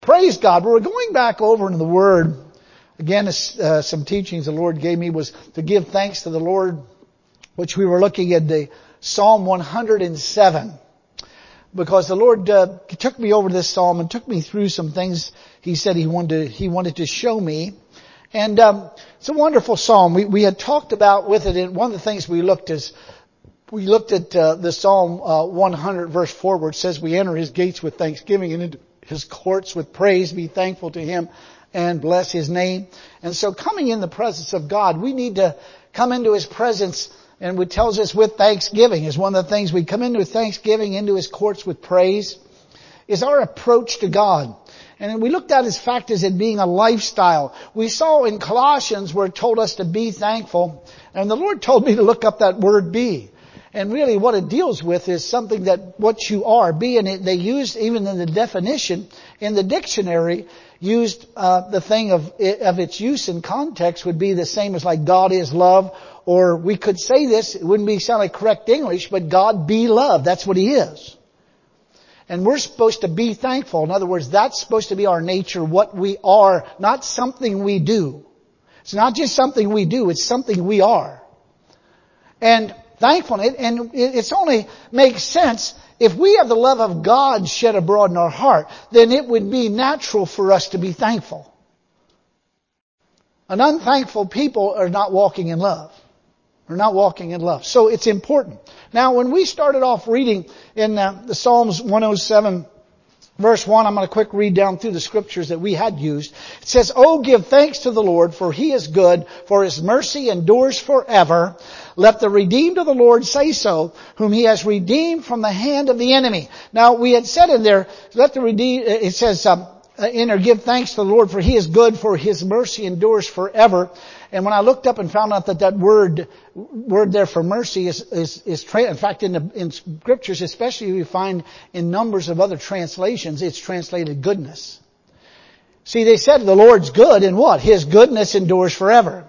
Praise God. We're going back over into the Word. Again, some teachings the Lord gave me was to give thanks to the Lord, which we were looking at the Psalm 107. Because the Lord took me over this Psalm and took me through some things He said He wanted to show me. And it's a wonderful Psalm. We had talked about with it, and one of the things we looked at the Psalm 100 verse 4 where it says we enter His gates with thanksgiving and into His courts with praise, be thankful to Him and bless His name. And so coming in the presence of God, we need to come into His presence, and it tells us with thanksgiving is one of the things we come into thanksgiving, into His courts with praise, is our approach to God. And we looked at His fact as it being a lifestyle. We saw in Colossians where it told us to be thankful, and the Lord told me to look up that word be. And really what it deals with is something that what you are. Be, and they used, even in the definition, in the dictionary, used the thing of its use in context would be the same as like God is love. Or we could say this, it wouldn't sound like correct English, but God be love. That's what He is. And we're supposed to be thankful. In other words, that's supposed to be our nature, what we are, not something we do. It's not just something we do, it's something we are. And thankfulness, and it's only makes sense if we have the love of God shed abroad in our heart, then it would be natural for us to be thankful. An unthankful people are not walking in love. We're not walking in love. So it's important. Now, when we started off reading in the Psalms 107, verse 1, I'm going to quick read down through the scriptures that we had used. It says, "Oh, give thanks to the Lord, for He is good, for His mercy endures forever. Let the redeemed of the Lord say so, whom He has redeemed from the hand of the enemy." Now, we had said in there, it says, give thanks to the Lord, for He is good, for His mercy endures forever. And when I looked up and found out that word there for mercy is in fact, in scriptures, especially we find in numbers of other translations, it's translated goodness. See, they said the Lord's good, and what? His goodness endures forever.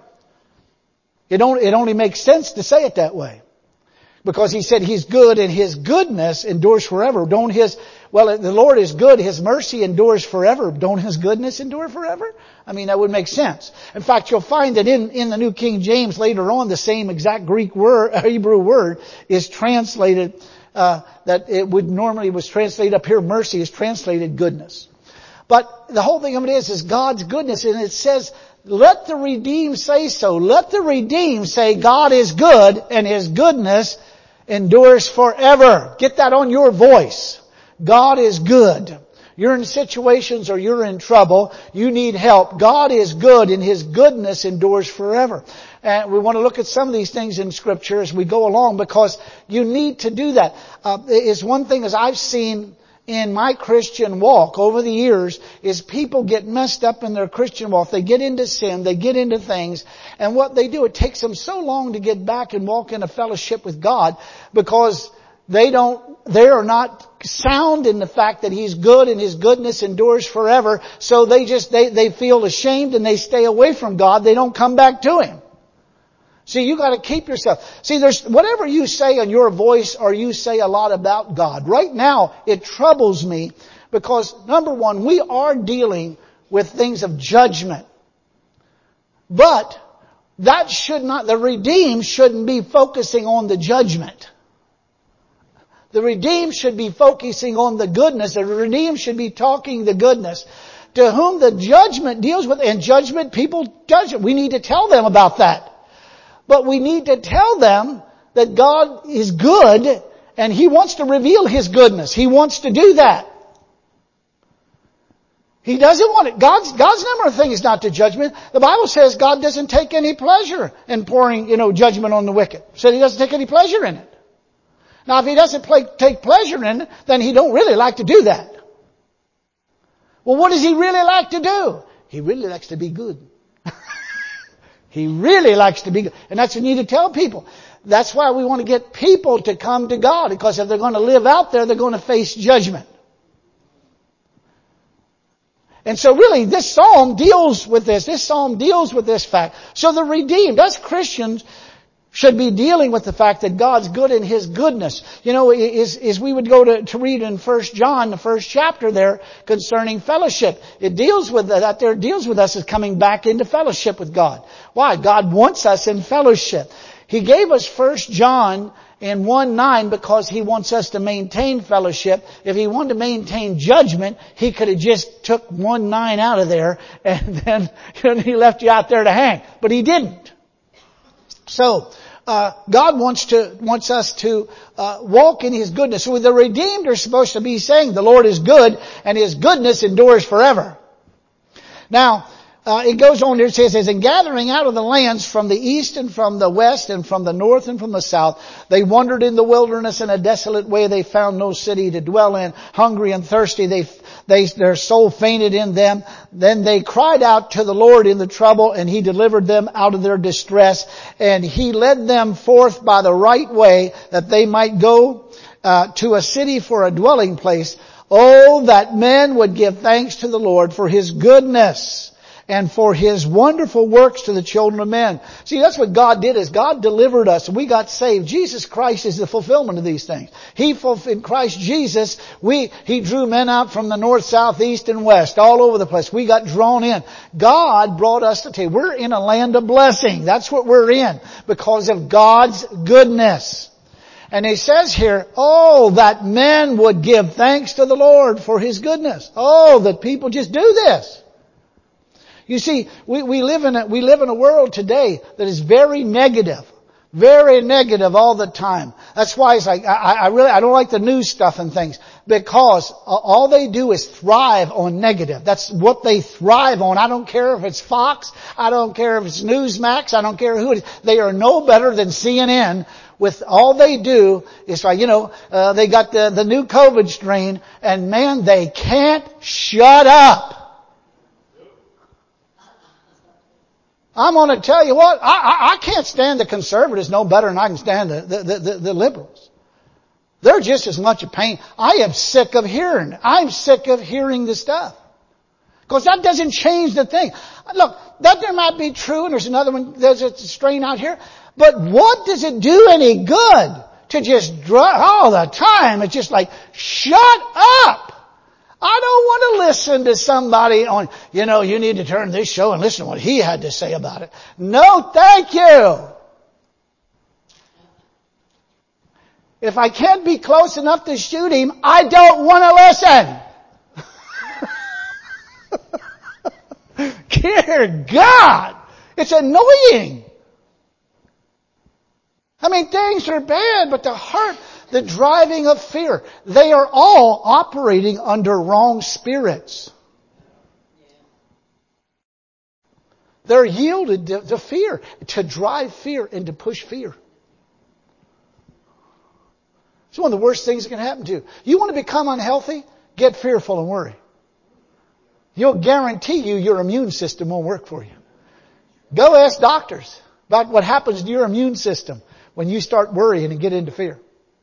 It only makes sense to say it that way. Because He said He's good and His goodness endures forever. The Lord is good, His mercy endures forever. Don't His goodness endure forever? I mean, that would make sense. In fact, you'll find that in the New King James later on, the same exact Hebrew word is translated, that it would normally was translated up here, mercy is translated goodness. But the whole thing of it is God's goodness, and it says, let the redeemed say so. Let the redeemed say God is good and His goodness endures forever. Get that on your voice. God is good. You're in situations or you're in trouble. You need help. God is good and His goodness endures forever. And we want to look at some of these things in Scripture as we go along, because you need to do that. It's one thing as I've seen in my Christian walk over the years is people get messed up in their Christian walk. They get into sin, they get into things, and what they do, it takes them so long to get back and walk in a fellowship with God because they are not sound in the fact that He's good and His goodness endures forever. So they feel ashamed and they stay away from God. They don't come back to Him. See, you got to keep yourself. See, there's whatever you say on your voice or you say a lot about God. Right now, it troubles me because, number one, we are dealing with things of judgment. But the redeemed shouldn't be focusing on the judgment. The redeemed should be focusing on the goodness. The redeemed should be talking the goodness. To whom the judgment deals with, and judgment, people judge it. We need to tell them about that. But we need to tell them that God is good and He wants to reveal His goodness. He wants to do that. He doesn't want it. God's number of thing is not to judgment. The Bible says God doesn't take any pleasure in pouring, judgment on the wicked. So He doesn't take any pleasure in it. Now, if He doesn't take pleasure in it, then He don't really like to do that. Well, what does He really like to do? He really likes to be good. He really likes to be good. And that's what you need to tell people. That's why we want to get people to come to God. Because if they're going to live out there, they're going to face judgment. And so really, this psalm deals with this. This psalm deals with this fact. So the redeemed, us Christians, should be dealing with the fact that God's good in His goodness. You know, as we would go to read in 1 John, the first chapter there, concerning fellowship. It deals with that there, deals with us as coming back into fellowship with God. Why? God wants us in fellowship. He gave us 1 John in 1:9 because He wants us to maintain fellowship. If He wanted to maintain judgment, He could have just took 1:9 out of there and then He left you out there to hang. But He didn't. So, God wants us to walk in His goodness. So the redeemed are supposed to be saying the Lord is good and His goodness endures forever. Now, it goes on there, it says, in gathering out of the lands from the east and from the west and from the north and from the south, they wandered in the wilderness in a desolate way. They found no city to dwell in. Hungry and thirsty, their soul fainted in them. Then they cried out to the Lord in the trouble, and He delivered them out of their distress. And He led them forth by the right way, that they might go to a city for a dwelling place. Oh, that men would give thanks to the Lord for His goodness and for His wonderful works to the children of men. See, that's what God did, is God delivered us and we got saved. Jesus Christ is the fulfillment of these things. In Christ Jesus, He drew men out from the north, south, east, and west, all over the place. We got drawn in. God brought us to table. We're in a land of blessing. That's what we're in, because of God's goodness. And He says here, oh, that men would give thanks to the Lord for His goodness. Oh, that people just do this. You see, we live in a world today that is very negative all the time. That's why it's like, I don't like the news stuff and things, because all they do is thrive on negative. That's what they thrive on. I don't care if it's Fox, I don't care if it's Newsmax, I don't care who it is. They are no better than CNN. With all they do is like, they got the new COVID strain, and man, they can't shut up. I'm going to tell you what, I can't stand the conservatives no better than I can stand the liberals. They're just as much a pain. I am sick of hearing. I'm sick of hearing the stuff. Because that doesn't change the thing. Look, that there might be true, and there's another one, there's a strain out here. But what does it do any good to just drive all the time? It's just like, shut up! I don't want to listen to somebody on, you need to turn this show and listen to what he had to say about it. No, thank you. If I can't be close enough to shoot him, I don't want to listen. Dear God, it's annoying. I mean, things are bad, but the heart, the driving of fear, they are all operating under wrong spirits. They're yielded to fear, to drive fear and to push fear. It's one of the worst things that can happen to you. You want to become unhealthy? Get fearful and worry. You'll guarantee your immune system won't work for you. Go ask doctors about what happens to your immune system when you start worrying and get into fear.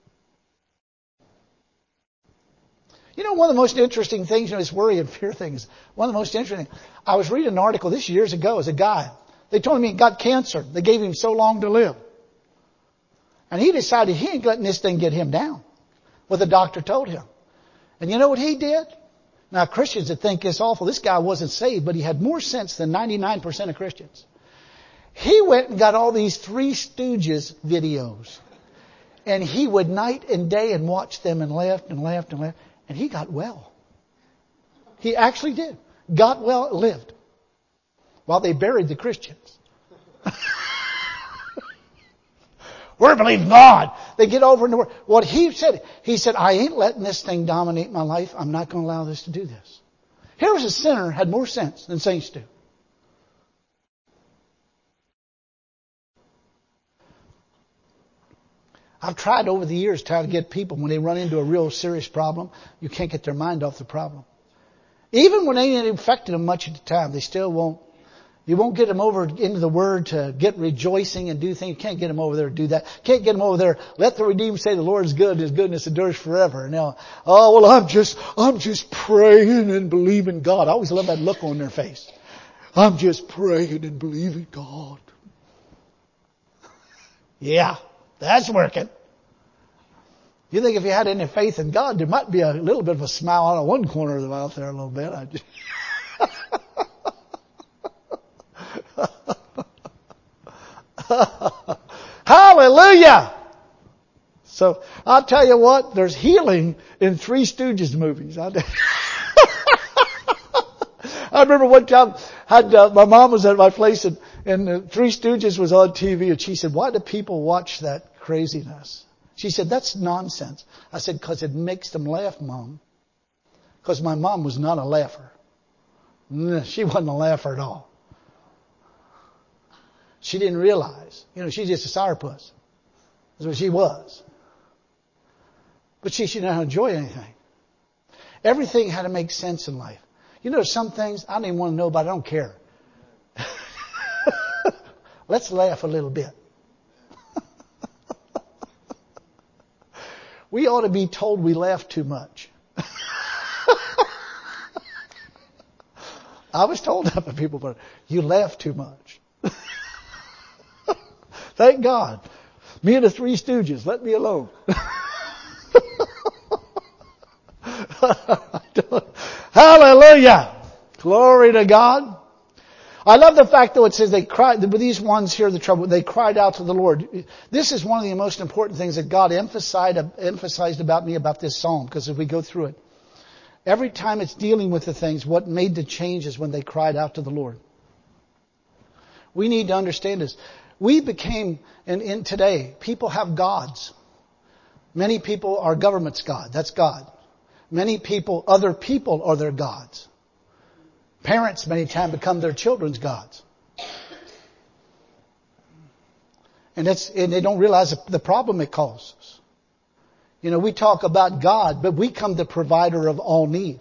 One of the most interesting things, this worry and fear things, one of the most interesting, I was reading an article this years ago as a guy. They told him he got cancer. They gave him so long to live. And he decided he ain't letting this thing get him down. What the doctor told him. And you know what he did? Now Christians that think it's awful. This guy wasn't saved, but he had more sense than 99% of Christians. He went and got all these Three Stooges videos. And he would night and day and watch them and laughed and laughed and laughed. And he got well. He actually did. Got well, lived. While they buried the Christians. We're believing God. They get over in the word. What he said, I ain't letting this thing dominate my life. I'm not going to allow this to do this. Here was a sinner had more sense than saints do. I've tried over the years trying to get people, when they run into a real serious problem, you can't get their mind off the problem. Even when they ain't affected them much at the time, they still won't. You won't get them over into the Word to get rejoicing and do things. You can't get them over there to do that. Can't get them over there. Let the redeemed say the Lord is good and His goodness endures forever. And they'll, I'm just praying and believing God. I always love that look on their face. I'm just praying and believing God. Yeah, that's working. You think if you had any faith in God, there might be a little bit of a smile out of one corner of the mouth there a little bit. Hallelujah! So, I'll tell you what, there's healing in Three Stooges movies. I remember one time, my mom was at my place and Three Stooges was on TV and she said, why do people watch that craziness? She said, that's nonsense. I said, because it makes them laugh, Mom. Because my mom was not a laugher. She wasn't a laugher at all. She didn't realize. She's just a sourpuss. That's what she was. But she didn't enjoy anything. Everything had to make sense in life. Some things I don't even want to know about. I don't care. Let's laugh a little bit. We ought to be told we laugh too much. I was told that by people, but you laugh too much. Thank God. Me and the Three Stooges, let me alone. Hallelujah. Glory to God. I love the fact, though, it says they cried, these ones here, the trouble, they cried out to the Lord. This is one of the most important things that God emphasized about me about this psalm, because if we go through it, every time it's dealing with the things, what made the change is when they cried out to the Lord. We need to understand this. We became, in today, people have gods. Many people are government's God. That's God. Many people, other people are their gods. Parents many times become their children's gods. And they don't realize the problem it causes. We talk about God, but we become the provider of all need.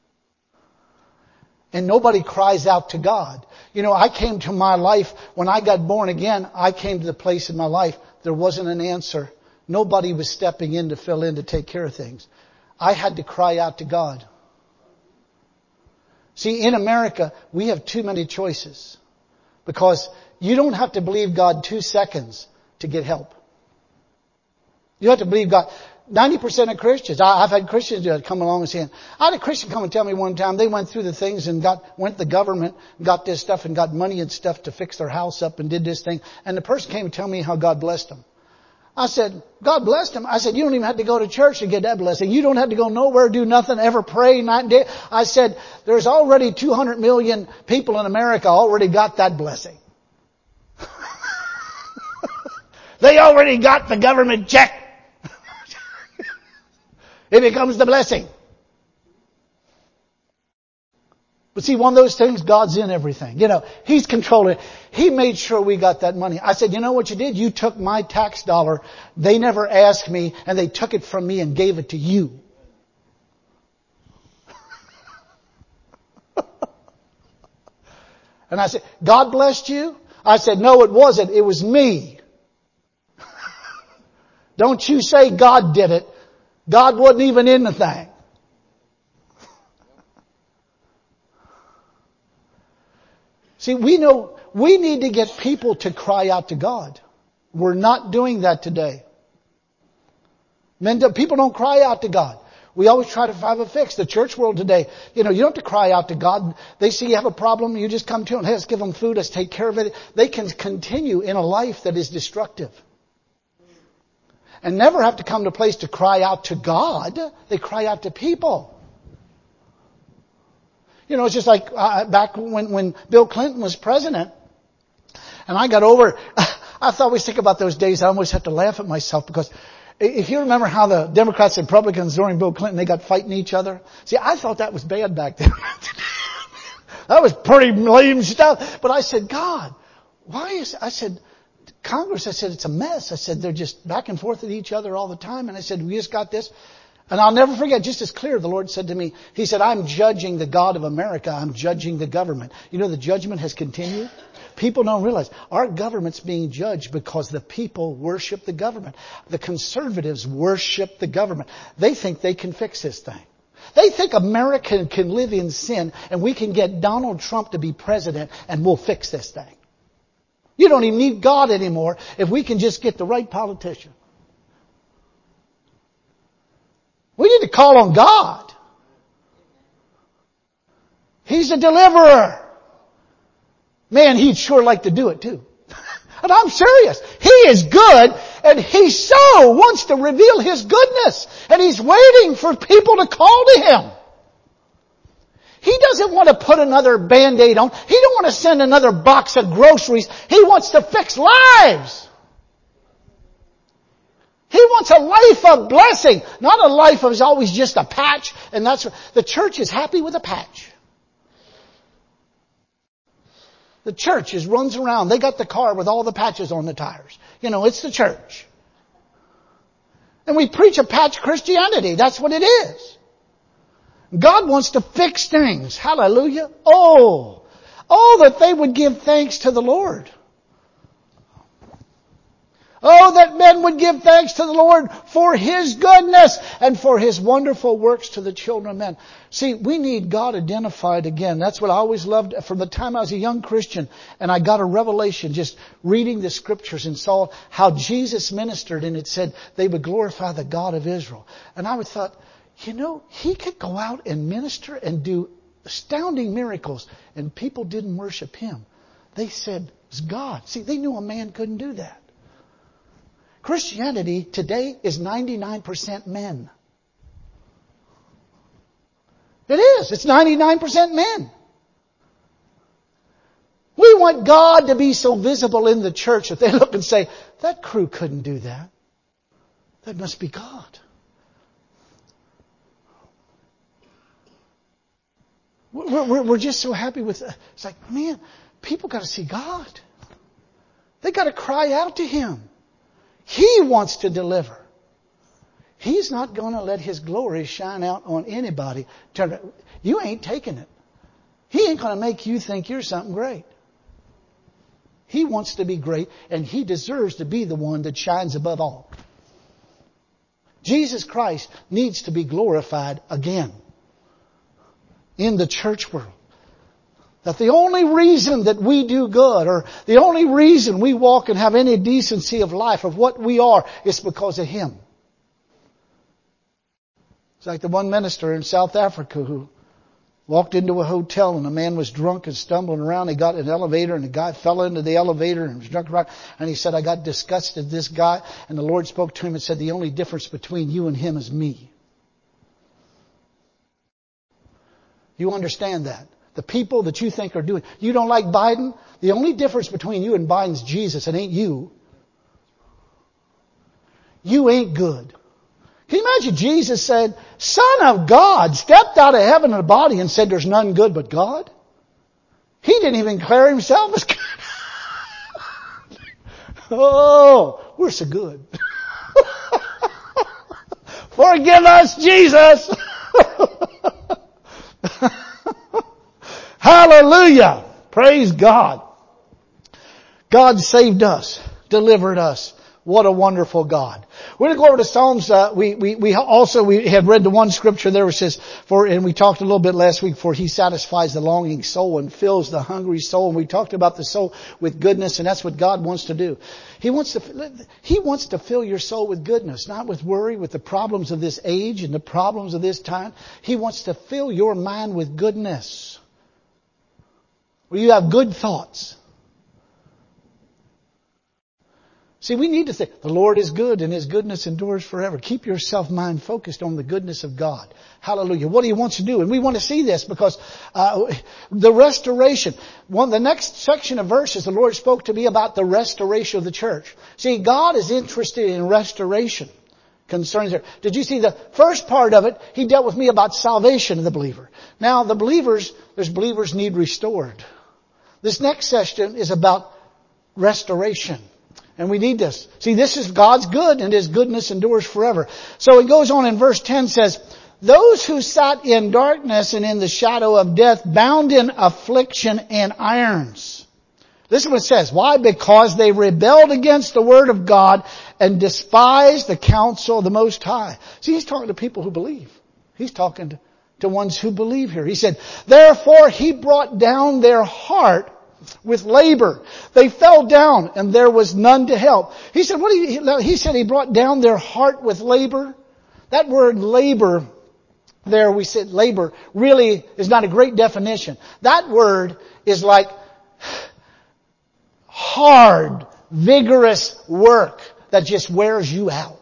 And nobody cries out to God. I came to my life, when I got born again, I came to the place in my life, there wasn't an answer. Nobody was stepping in to fill in to take care of things. I had to cry out to God. See, in America, we have too many choices. Because you don't have to believe God 2 seconds to get help. You have to believe God. 90% of Christians, I've had Christians come along and saying, I had a Christian come and tell me one time they went through the things and went to the government, got this stuff and got money and stuff to fix their house up and did this thing. And the person came and tell me how God blessed them. I said, God blessed him. I said, you don't even have to go to church to get that blessing. You don't have to go nowhere, do nothing, ever pray night and day. I said, there's already 200 million people in America already got that blessing. They already got the government check. It becomes the blessing. But see, one of those things, God's in everything. He's controlling it. He made sure we got that money. I said, you know what you did? You took my tax dollar. They never asked me, and they took it from me and gave it to you. And I said, God blessed you? I said, no, it wasn't. It was me. Don't you say God did it. God wasn't even in the thing. See, we know we need to get people to cry out to God. We're not doing that today. People don't cry out to God. We always try to find a fix. The church world today, you don't have to cry out to God. They see you have a problem, you just come to them. Hey, let's give them food, let's take care of it. They can continue in a life that is destructive. And never have to come to a place to cry out to God. They cry out to people. It's just like back when Bill Clinton was president. And I got over, I always think about those days. I always have to laugh at myself because if you remember how the Democrats and Republicans during Bill Clinton, they got fighting each other. See, I thought that was bad back then. That was pretty lame stuff. But I said, God, why is, I said, Congress, I said, it's a mess. I said, they're just back and forth at each other all the time. And I said, we just got this. And I'll never forget, just as clear, the Lord said to me, He said, I'm judging the God of America. I'm judging the government. The judgment has continued. People don't realize our government's being judged because the people worship the government. The conservatives worship the government. They think they can fix this thing. They think America can live in sin and we can get Donald Trump to be president and we'll fix this thing. You don't even need God anymore if we can just get the right politician. We need to call on God. He's a deliverer. Man, he'd sure like to do it too. And I'm serious. He is good, and He so wants to reveal His goodness. And He's waiting for people to call to Him. He doesn't want to put another Band-Aid on. He don't want to send another box of groceries. He wants to fix lives. He wants a life of blessing, not a life of always just a patch. And that's the church is happy with a patch. The church runs around. They got the car with all the patches on the tires. It's the church. And we preach a patch Christianity. That's what it is. God wants to fix things. Hallelujah. Oh, that they would give thanks to the Lord. Oh, that men would give thanks to the Lord for His goodness and for His wonderful works to the children of men. See, we need God identified again. That's what I always loved from the time I was a young Christian, and I got a revelation just reading the Scriptures and saw how Jesus ministered, and it said they would glorify the God of Israel. And I would thought, He could go out and minister and do astounding miracles, and people didn't worship Him. They said, it's God. See, they knew a man couldn't do that. Christianity today is 99% men. It is. It's 99% men. We want God to be so visible in the church that they look and say, that crew couldn't do that. That must be God. We're just so happy with it. It's like, man, people got to see God. They got to cry out to Him. He wants to deliver. He's not going to let His glory shine out on anybody. You ain't taking it. He ain't going to make you think you're something great. He wants to be great, and He deserves to be the one that shines above all. Jesus Christ needs to be glorified again in the church world. That the only reason that we do good, or the only reason we walk and have any decency of life, of what we are, is because of Him. It's like the one minister in South Africa who walked into a hotel and a man was drunk and stumbling around. He got in an elevator and the guy fell into the elevator and was drunk around. And he said, I got disgusted with this guy. And the Lord spoke to him and said, the only difference between you and him is me. You understand that? The people that you think are doing, you don't like Biden? The only difference between you and Biden's Jesus. It ain't you. You ain't good. Can you imagine Jesus said, Son of God stepped out of heaven in a body and said there's none good but God? He didn't even declare Himself as good. Oh, we're so good. Forgive us, Jesus. Hallelujah. Praise God. God saved us, delivered us. What a wonderful God. We're going to go over to Psalms. We had read the one scripture there which says, and we talked a little bit last week, for He satisfies the longing soul and fills the hungry soul. And we talked about the soul with goodness, and that's what God wants to do. He wants to fill your soul with goodness, not with worry, with the problems of this age and the problems of this time. He wants to fill your mind with goodness. Where you have good thoughts. See, we need to think, the Lord is good and His goodness endures forever. Keep your self-mind focused on the goodness of God. Hallelujah. What He wants to do. And we want to see this because the restoration. The next section of verses, the Lord spoke to me about the restoration of the church. See, God is interested in restoration. Concerns there. Did you see the first part of it? He dealt with me about salvation of the believer. Now, believers need restored. This next section is about restoration. And we need this. See, this is God's good and His goodness endures forever. So it goes on in verse 10 says, those who sat in darkness and in the shadow of death, bound in affliction and irons. Listen what it says. Why? Because they rebelled against the word of God and despised the counsel of the Most High. See, He's talking to people who believe. He's talking to ones who believe here. He said, therefore He brought down their heart with labor. They fell down and there was none to help. He said, he said he brought down their heart with labor. That word labor, there we said labor, really is not a great definition. That word is like hard, vigorous work that just wears you out.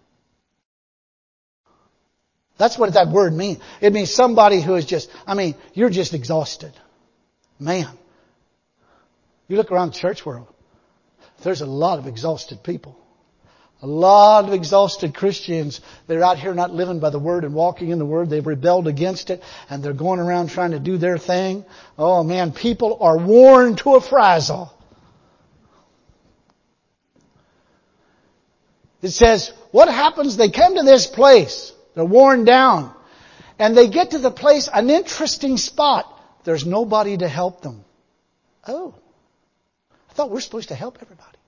That's what that word means. It means somebody who is just, you're just exhausted. Man. You look around the church world, there's a lot of exhausted people. A lot of exhausted Christians. They're out here not living by the Word and walking in the Word. They've rebelled against it and they're going around trying to do their thing. Oh man, people are worn to a frazzle. It says, what happens? They come to this place. They're worn down. And they get to the place, an interesting spot. There's nobody to help them. Oh. I thought we're supposed to help everybody.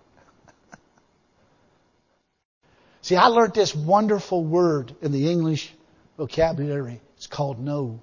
See, I learned this wonderful word in the English vocabulary. It's called no.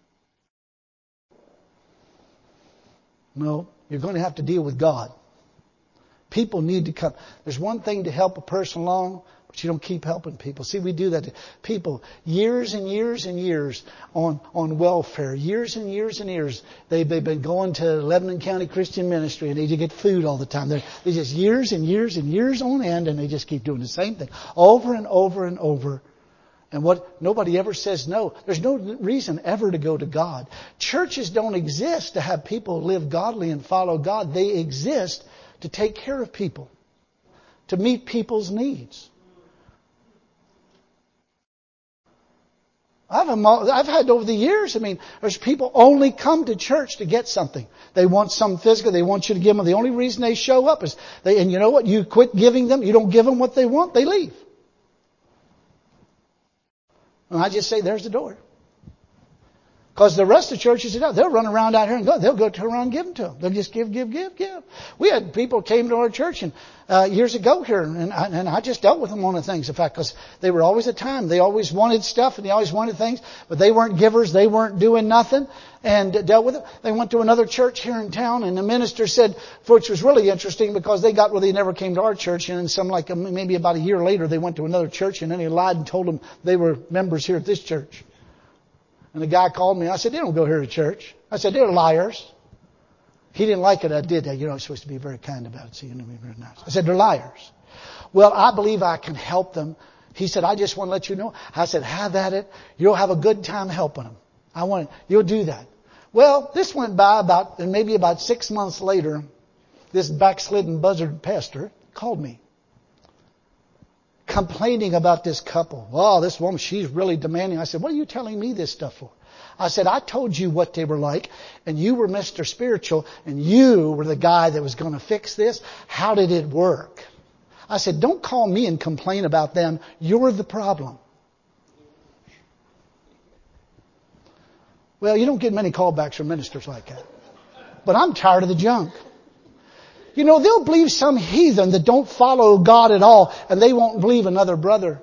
No, you're going to have to deal with God. People need to come. There's one thing to help a person along, but you don't keep helping people. See, we do that to people years and years and years on welfare. Years and years and years. They've been going to Lebanon County Christian Ministry and they get food all the time. They just years and years and years on end and they just keep doing the same thing over and over and over. And nobody ever says no. There's no reason ever to go to God. Churches don't exist to have people live godly and follow God. They exist to take care of people, to meet people's needs. I've had over the years, there's people only come to church to get something. They want something physical. They want you to give them. The only reason they show up is and you know what? You quit giving them. You don't give them what they want. They leave. And I just say, there's the door. Because the rest of the churches, they'll run around out here and go. They'll go around and give them to them. They'll just give. We had people came to our church years ago here, and I just dealt with them on the things. In fact, because they were always at time. They always wanted stuff and they always wanted things, but they weren't givers. They weren't doing nothing, and dealt with it. They went to another church here in town, and the minister said, which was really interesting because they never came to our church, and then maybe about a year later they went to another church, and then he lied and told them they were members here at this church. And the guy called me. I said, they don't go here to church. I said, they're liars. He didn't like it. I did that. I'm supposed to be very kind about it. So be very nice. I said, they're liars. Well, I believe I can help them. He said, I just want to let you know. I said, have at it. You'll have a good time helping them. You'll do that. Well, this went by maybe about 6 months later, this backslidden buzzard pastor called me, complaining about this couple. Oh, this woman, she's really demanding. I said, what are you telling me this stuff for? I said, I told you what they were like, and you were Mr. Spiritual, and you were the guy that was going to fix this. How did it work? I said, don't call me and complain about them. You're the problem. Well, you don't get many callbacks from ministers like that. But I'm tired of the junk. They'll believe some heathen that don't follow God at all, and they won't believe another brother.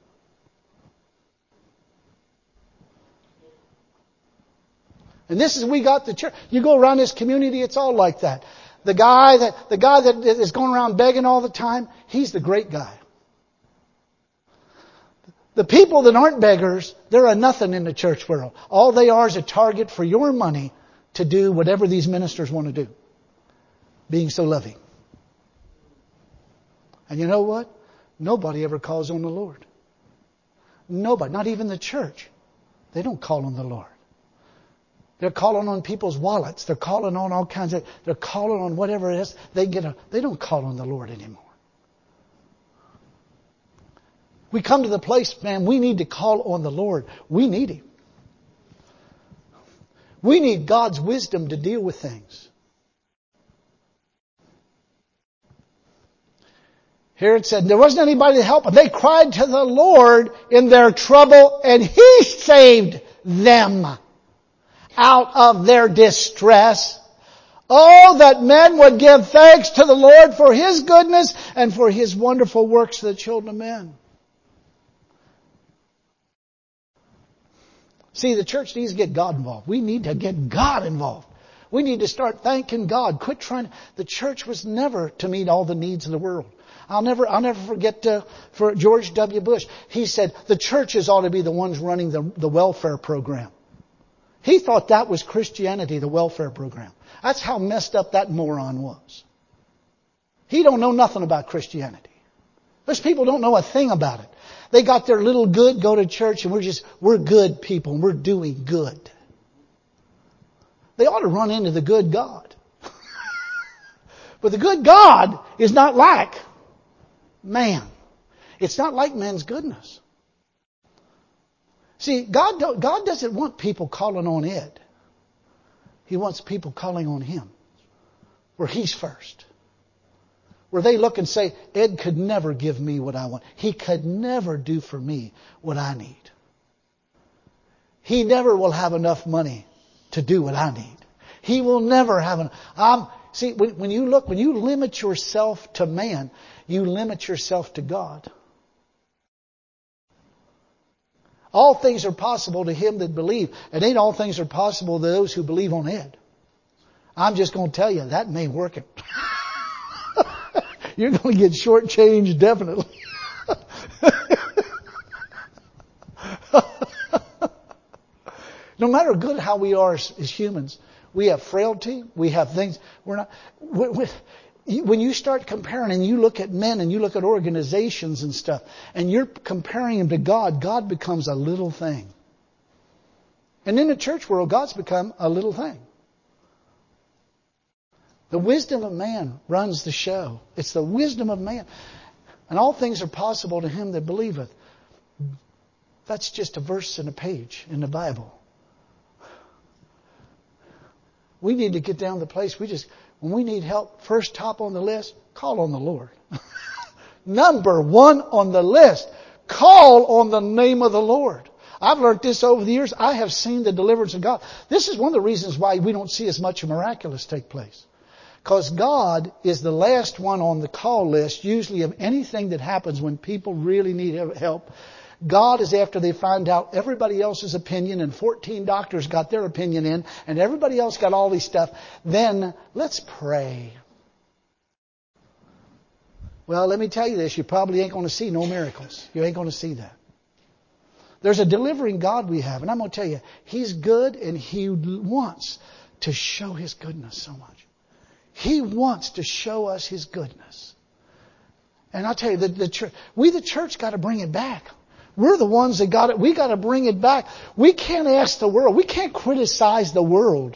And we got the church. You go around this community, it's all like that. The guy that is going around begging all the time, he's the great guy. The people that aren't beggars, they're a nothing in the church world. All they are is a target for your money to do whatever these ministers want to do. Being so loving. And you know what? Nobody ever calls on the Lord. Nobody, not even the church. They don't call on the Lord. They're calling on people's wallets. They're calling on all kinds of, they're calling on whatever it is. They don't call on the Lord anymore. We come to the place, man, we need to call on the Lord. We need Him. We need God's wisdom to deal with things. Here it said, there wasn't anybody to help them. They cried to the Lord in their trouble, and He saved them out of their distress. Oh, that men would give thanks to the Lord for His goodness and for His wonderful works to the children of men. See, the church needs to get God involved. We need to get God involved. We need to start thanking God. Quit trying. The church was never to meet all the needs of the world. I'll never forget for George W. Bush. He said the churches ought to be the ones running the welfare program. He thought that was Christianity, the welfare program. That's how messed up that moron was. He don't know nothing about Christianity. Those people don't know a thing about it. They got their little good, go to church, and we're good people, and we're doing good. They ought to run into the good God. But the good God is not like man. It's not like man's goodness. See, God doesn't want people calling on Ed. He wants people calling on Him. Where He's first. Where they look and say, Ed could never give me what I want. He could never do for me what I need. He never will have enough money to do what I need. He will never have enough. See, when you limit yourself to man, you limit yourself to God. All things are possible to him that believe. And ain't all things are possible to those who believe on Ed. I'm just going to tell you, that may work it. You're going to get shortchanged, definitely. No matter good how we are as humans, we have frailty, we have things. We're not. When you start comparing and you look at men and you look at organizations and stuff, and you're comparing them to God, God becomes a little thing. And in the church world, God's become a little thing. The wisdom of man runs the show. It's the wisdom of man. And all things are possible to him that believeth. That's just a verse in a page in the Bible. We need to get down to the place when we need help, first top on the list, call on the Lord. Number one on the list, call on the name of the Lord. I've learned this over the years. I have seen the deliverance of God. This is one of the reasons why we don't see as much miraculous take place. Because God is the last one on the call list, usually of anything that happens when people really need help. God is after they find out everybody else's opinion and 14 doctors got their opinion in and everybody else got all these stuff. Then let's pray. Well, let me tell you this. You probably ain't going to see no miracles. You ain't going to see that. There's a delivering God we have. And I'm going to tell you, He's good and He wants to show His goodness so much. He wants to show us His goodness. And I'll tell you, the church got to bring it back. We're the ones that got it. We got to bring it back. We can't ask the world. We can't criticize the world.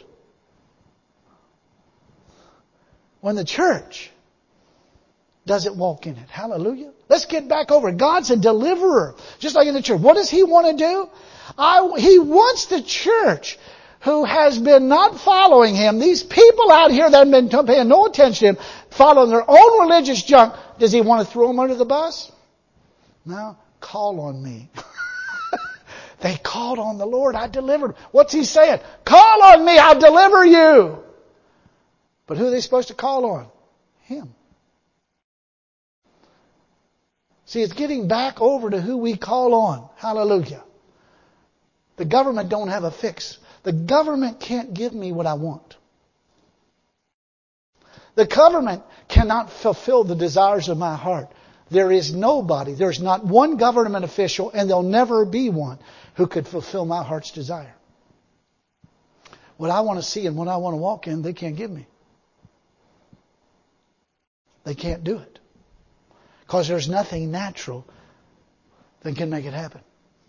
When the church doesn't walk in it. Hallelujah. Let's get back over it. God's a deliverer. Just like in the church. What does He want to do? He wants the church who has been not following Him. These people out here that have been paying no attention to Him, following their own religious junk. Does He want to throw them under the bus? No. Call on me. They called on the Lord. I delivered. What's He saying? Call on me. I'll deliver you. But who are they supposed to call on? Him. See, it's getting back over to who we call on. Hallelujah. The government don't have a fix. The government can't give me what I want. The government cannot fulfill the desires of my heart. There's not one government official, and there'll never be one, who could fulfill my heart's desire. What I want to see and what I want to walk in, they can't give me. They can't do it. Because there's nothing natural that can make it happen.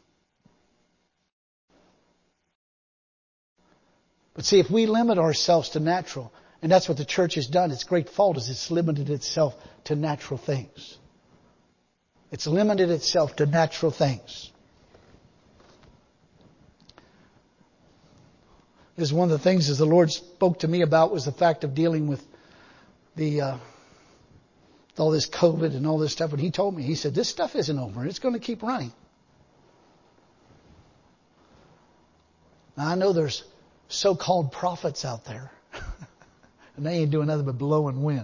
But see, if we limit ourselves to natural, and that's what the church has done, its great fault is it's limited itself to natural things. It's limited itself to natural things. This is one of the things as the Lord spoke to me about was the fact of dealing with all this COVID and all this stuff. And He told me, He said, this stuff isn't over. It's going to keep running. Now I know there's so-called prophets out there. And they ain't doing nothing but blowing wind.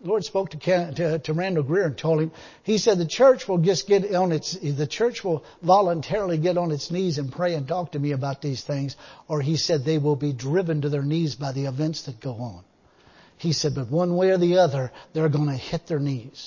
The Lord spoke to Randall Greer and told him, He said the church will the church will voluntarily get on its knees and pray and talk to me about these things, or He said they will be driven to their knees by the events that go on. He said, but one way or the other, they're going to hit their knees.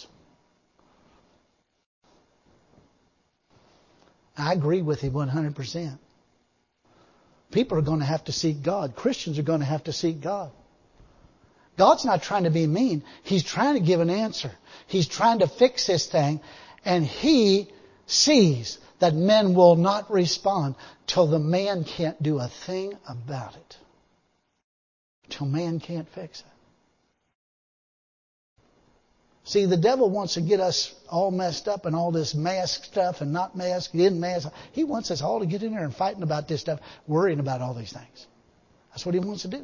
I agree with him 100%. People are going to have to seek God. Christians are going to have to seek God. God's not trying to be mean. He's trying to give an answer. He's trying to fix this thing. And He sees that men will not respond till the man can't do a thing about it. Till man can't fix it. See, the devil wants to get us all messed up and all this mask stuff and not mask, in mask. He wants us all to get in there and fighting about this stuff, worrying about all these things. That's what he wants to do.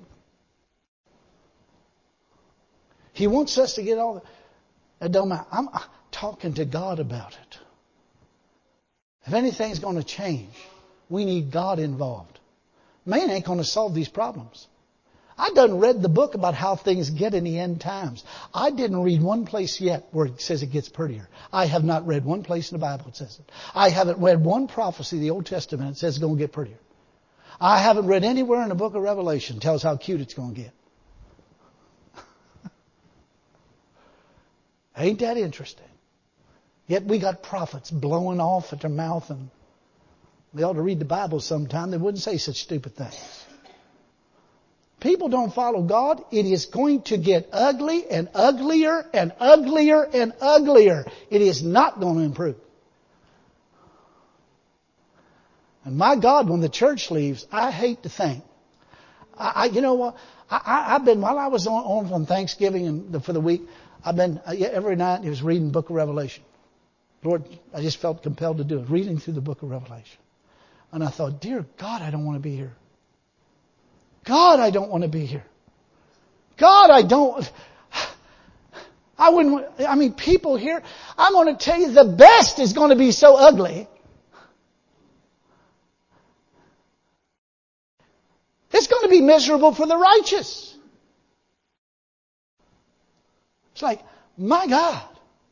He wants us to get all the... It don't matter. I'm talking to God about it. If anything's going to change, we need God involved. Man ain't going to solve these problems. I done read the book about how things get in the end times. I didn't read one place yet where it says it gets prettier. I have not read one place in the Bible that says it. I haven't read one prophecy in the Old Testament that says it's going to get prettier. I haven't read anywhere in the book of Revelation that tells how cute it's going to get. Ain't that interesting? Yet we got prophets blowing off at their mouth, and they ought to read the Bible sometime. They wouldn't say such stupid things. People don't follow God, it is going to get ugly and uglier and uglier and uglier. It is not going to improve. And my God, when the church leaves, I hate to think. You know what? I've been, while I was on Thanksgiving and for the week, I've been, every night I was reading the book of Revelation. Lord, I just felt compelled to do it, reading through the book of Revelation. And I thought, dear God, I don't want to be here. God, I don't want to be here. God, people here, I'm going to tell you the best is going to be so ugly. It's going to be miserable for the righteous. It's like, my God.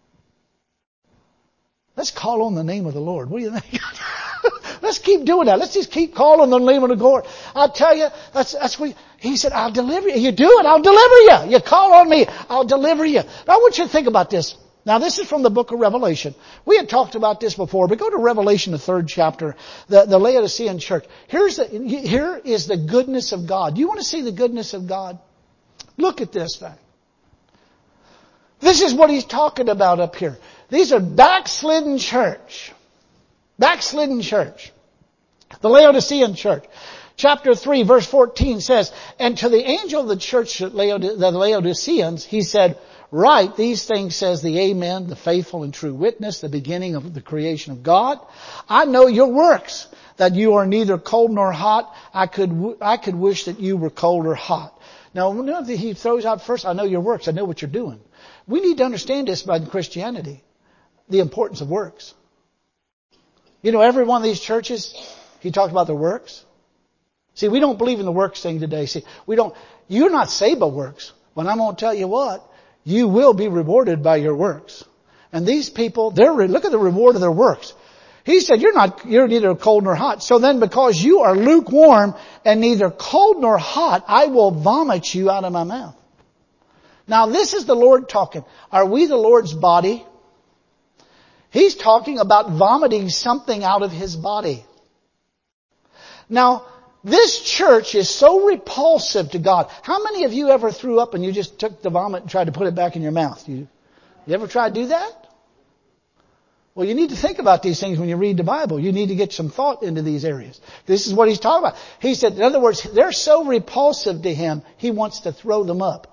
Let's call on the name of the Lord. What do you think? Let's keep doing that. Let's just keep calling the name of the Lord. I'll tell you, that's what He said, I'll deliver you. You do it, I'll deliver you. You call on me, I'll deliver you. Now I want you to think about this. Now this is from the book of Revelation. We had talked about this before, but go to Revelation, the 3rd chapter, the Laodicean church. Here is the goodness of God. Do you want to see the goodness of God? Look at this thing. This is what he's talking about up here. These are backslidden church. Backslidden church. The Laodicean church. Chapter 3 verse 14 says, and to the angel of the church at the Laodiceans, he said, write, these things says the Amen, the faithful and true witness, the beginning of the creation of God. I know your works, that you are neither cold nor hot. I could wish that you were cold or hot. Now, he throws out first, I know your works. I know what you're doing. We need to understand this about Christianity. The importance of works. You know, every one of these churches, he talked about their works. See, we don't believe in the works thing today. See, you're not saved by works. But I'm going to tell you what, you will be rewarded by your works. And these people, look at the reward of their works. He said, you're neither cold nor hot. So then because you are lukewarm and neither cold nor hot, I will vomit you out of my mouth. Now this is the Lord talking. Are we the Lord's body? He's talking about vomiting something out of His body. Now, this church is so repulsive to God. How many of you ever threw up and you just took the vomit and tried to put it back in your mouth? You ever tried to do that? Well, you need to think about these things when you read the Bible. You need to get some thought into these areas. This is what he's talking about. He said, in other words, they're so repulsive to Him, He wants to throw them up.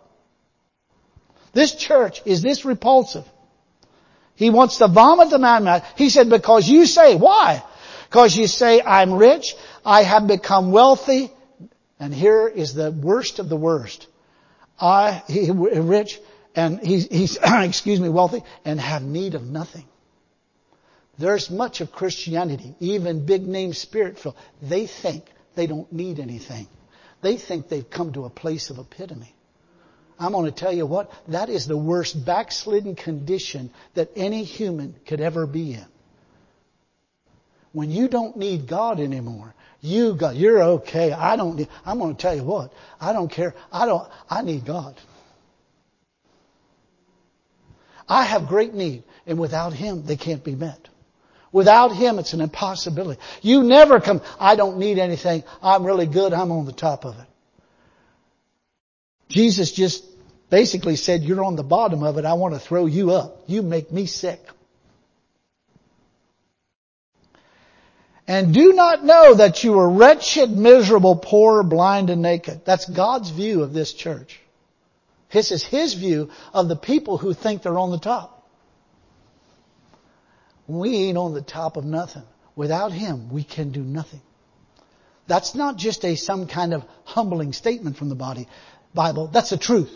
This church is this repulsive. He wants to vomit them out. He said, because you say, why? Because you say, I'm rich, I have become wealthy, and here is the worst of the worst. He's rich, and he's wealthy, and have need of nothing. There's much of Christianity, even big name spirit-filled. They think they don't need anything. They think they've come to a place of epitome. I'm going to tell you what, that is the worst backslidden condition that any human could ever be in. When you don't need God anymore, you're okay. I'm going to tell you what, I don't care. I need God. I have great need, and without Him, they can't be met. Without Him, it's an impossibility. You never come, I don't need anything. I'm really good. I'm on the top of it. Jesus just basically said, you're on the bottom of it. I want to throw you up. You make me sick. And do not know that you are wretched, miserable, poor, blind, and naked. That's God's view of this church. This is His view of the people who think they're on the top. We ain't on the top of nothing. Without Him, we can do nothing. That's not just some kind of humbling statement from the Bible. That's the truth.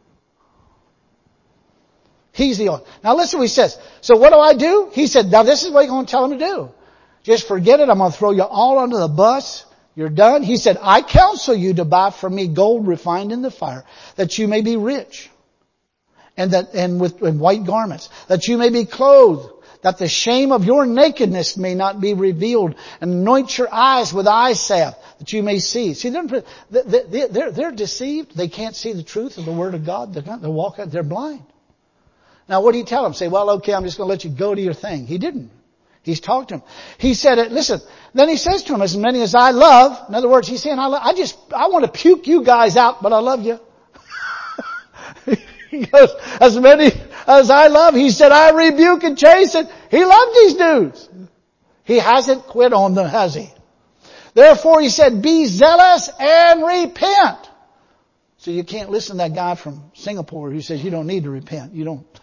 He's the author. Now listen what He says. So what do? He said, now this is what you're going to tell them to do. Just forget it. I'm going to throw you all under the bus. You're done. He said, I counsel you to buy from me gold refined in the fire, that you may be rich, and with white garments, that you may be clothed, that the shame of your nakedness may not be revealed, and anoint your eyes with eye salve, that you may see. See, they're deceived. They can't see the truth of the Word of God. They're blind. Now, what did He tell them? Say, well, okay, I'm just going to let you go to your thing. He didn't. He's talked to him. He said it, listen, then He says to him, as many as I love, in other words, He's saying, I want to puke you guys out, but I love you. He goes, as many as I love, He said, I rebuke and chasten. He loved these dudes. He hasn't quit on them, has He? Therefore, He said, be zealous and repent. So you can't listen to that guy from Singapore who says you don't need to repent. You don't.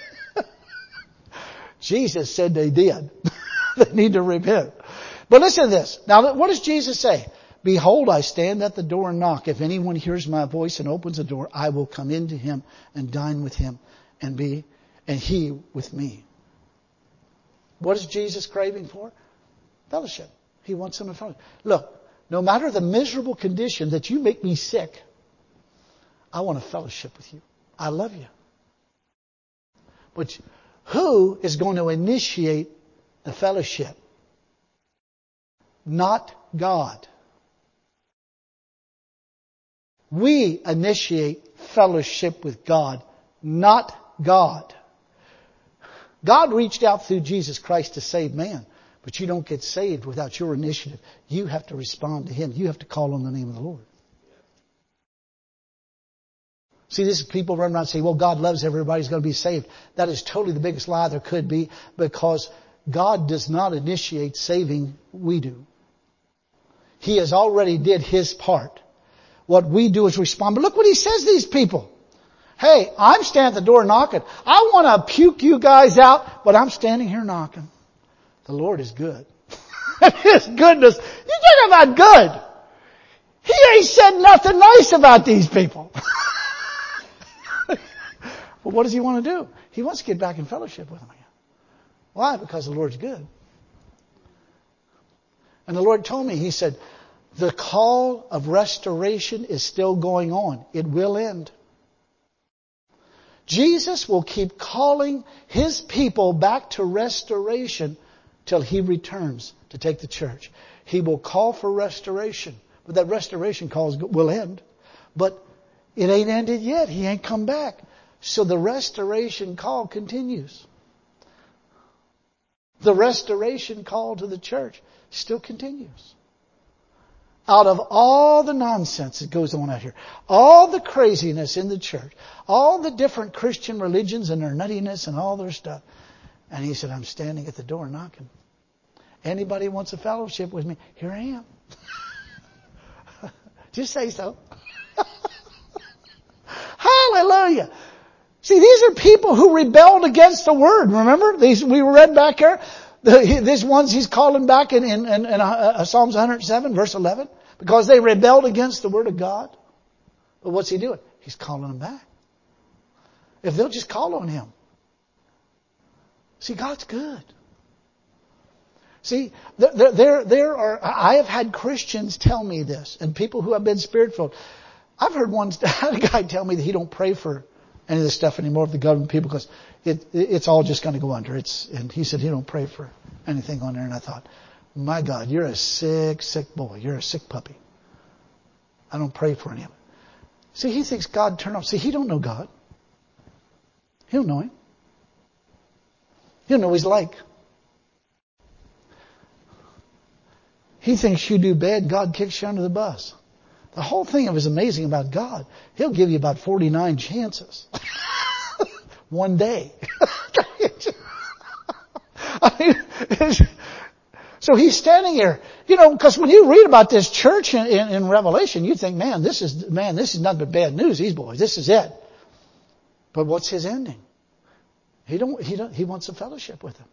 Jesus said they did. They need to repent. But listen to this. Now, what does Jesus say? Behold, I stand at the door and knock. If anyone hears my voice and opens the door, I will come into him and dine with him and he with me. What is Jesus craving for? Fellowship. He wants some fellowship. Look, no matter the miserable condition that you make me sick, I want a fellowship with you. I love you. But who is going to initiate the fellowship? Not God. We initiate fellowship with God, not God. God reached out through Jesus Christ to save man, but you don't get saved without your initiative. You have to respond to Him. You have to call on the name of the Lord. See, this is people run around and say, well, God loves everybody, He's going to be saved. That is totally the biggest lie there could be, because God does not initiate saving, we do. He has already did His part. What we do is respond. But look what He says to these people. Hey, I'm standing at the door knocking. I want to puke you guys out, but I'm standing here knocking. The Lord is good. His goodness. You talking about good. He ain't said nothing nice about these people. But what does He want to do? He wants to get back in fellowship with them again. Why? Because the Lord's good. And the Lord told me, He said, the call of restoration is still going on. It will end. Jesus will keep calling His people back to restoration till He returns to take the church. He will call for restoration. But that restoration call will end. But it ain't ended yet. He ain't come back. So the restoration call continues. The restoration call to the church still continues. Out of all the nonsense that goes on out here, all the craziness in the church, all the different Christian religions and their nuttiness and all their stuff. And He said, I'm standing at the door knocking. Anybody wants a fellowship with me? Here I am. Just say so. Hallelujah. See, these are people who rebelled against the Word. Remember? We read back here. These ones He's calling back in Psalms 107, verse 11. Because they rebelled against the Word of God. But what's He doing? He's calling them back. If they'll just call on Him. See, God's good. See, there are, I have had Christians tell me this, and people who have been Spirit-filled. I've heard I had a guy tell me that he don't pray for any of this stuff anymore of the government people because it's all just going to go under. And he said he don't pray for anything on there. And I thought, my God, you're a sick, sick boy. You're a sick puppy. I don't pray for any of it. See, he thinks God turned off. See, he don't know God. He don't know Him. He don't know what He's like. He thinks you do bad, God kicks you under the bus. The whole thing is amazing about God. He'll give you about 49 chances. One day. I mean, so he's standing here, because when you read about this church in Revelation, you think, man, this is nothing but bad news. These boys, this is it. But what's his ending? He wants a fellowship with Him.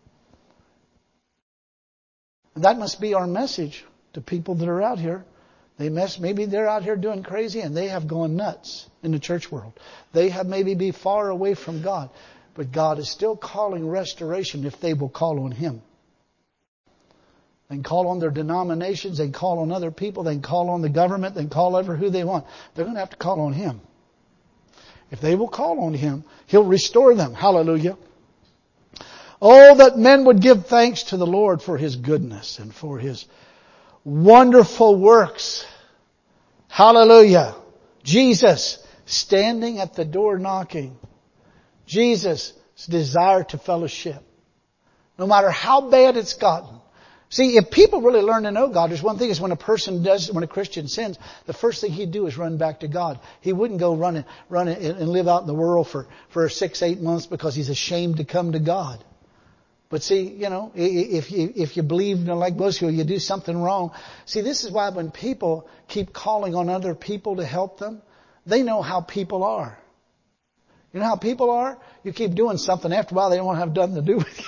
And that must be our message to people that are out here. Maybe they're out here doing crazy and they have gone nuts in the church world. They have maybe be far away from God. But God is still calling restoration if they will call on Him. They can call on their denominations. They can call on other people. They can call on the government. They can call over who they want. They're going to have to call on Him. If they will call on Him, He'll restore them. Hallelujah. Oh, that men would give thanks to the Lord for His goodness and for His wonderful works. Hallelujah. Jesus standing at the door knocking. Jesus' desire to fellowship. No matter how bad it's gotten. See, if people really learn to know God, there's one thing is when a Christian sins, the first thing he'd do is run back to God. He wouldn't go run and live out in the world for 6-8 months because he's ashamed to come to God. But see, if you believe, like most people, you do something wrong. See, this is why when people keep calling on other people to help them, they know how people are. You know how people are? You keep doing something, after a while they don't want to have nothing to do with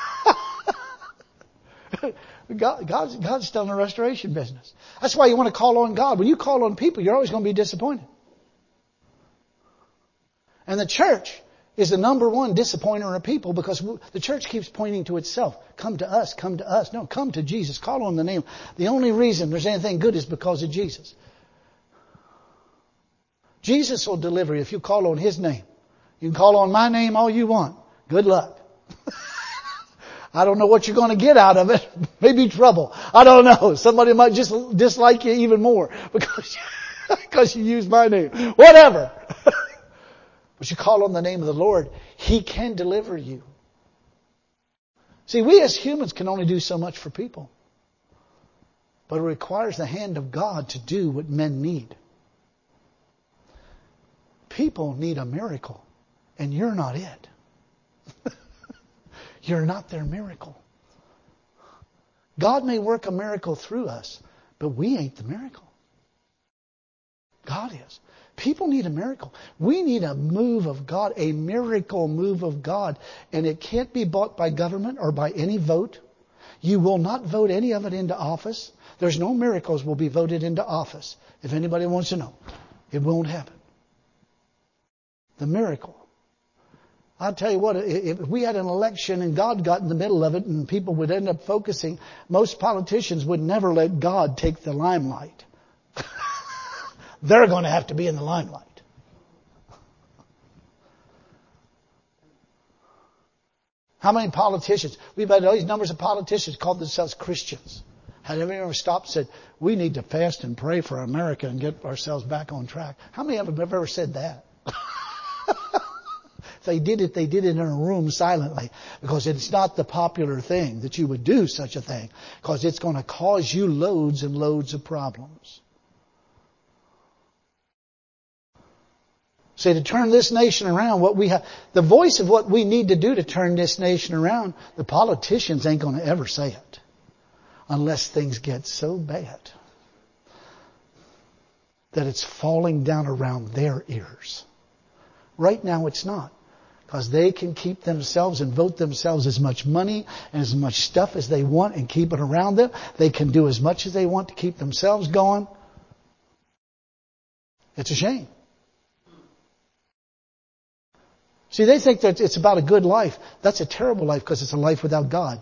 you. God's still in the restoration business. That's why you want to call on God. When you call on people, you're always going to be disappointed. And the church is the number one disappointer of people because the church keeps pointing to itself. Come to us, come to us. No, come to Jesus. Call on the name. The only reason there's anything good is because of Jesus. Jesus will deliver you if you call on His name. You can call on my name all you want. Good luck. I don't know what you're going to get out of it. Maybe trouble. I don't know. Somebody might just dislike you even more because you use my name. Whatever. But you call on the name of the Lord, He can deliver you. See, we as humans can only do so much for people. But it requires the hand of God to do what men need. People need a miracle, and you're not it. You're not their miracle. God may work a miracle through us, but we ain't the miracle. God is. People need a miracle. We need a move of God, a miracle move of God. And it can't be bought by government or by any vote. You will not vote any of it into office. There's no miracles will be voted into office. If anybody wants to know, it won't happen. The miracle. I'll tell you what, if we had an election and God got in the middle of it and people would end up focusing, most politicians would never let God take the limelight. They're going to have to be in the limelight. How many politicians? We've had all these numbers of politicians called themselves Christians. Had anyone ever stopped and said, we need to fast and pray for America and get ourselves back on track? How many of them have ever said that? If they did it in a room silently. Because it's not the popular thing that you would do such a thing. Because it's going to cause you loads and loads of problems. See, to turn this nation around, the voice of what we need to do to turn this nation around, the politicians ain't going to ever say it. Unless things get so bad that it's falling down around their ears. Right now it's not. Because they can keep themselves and vote themselves as much money and as much stuff as they want and keep it around them. They can do as much as they want to keep themselves going. It's a shame. See, they think that it's about a good life. That's a terrible life because it's a life without God.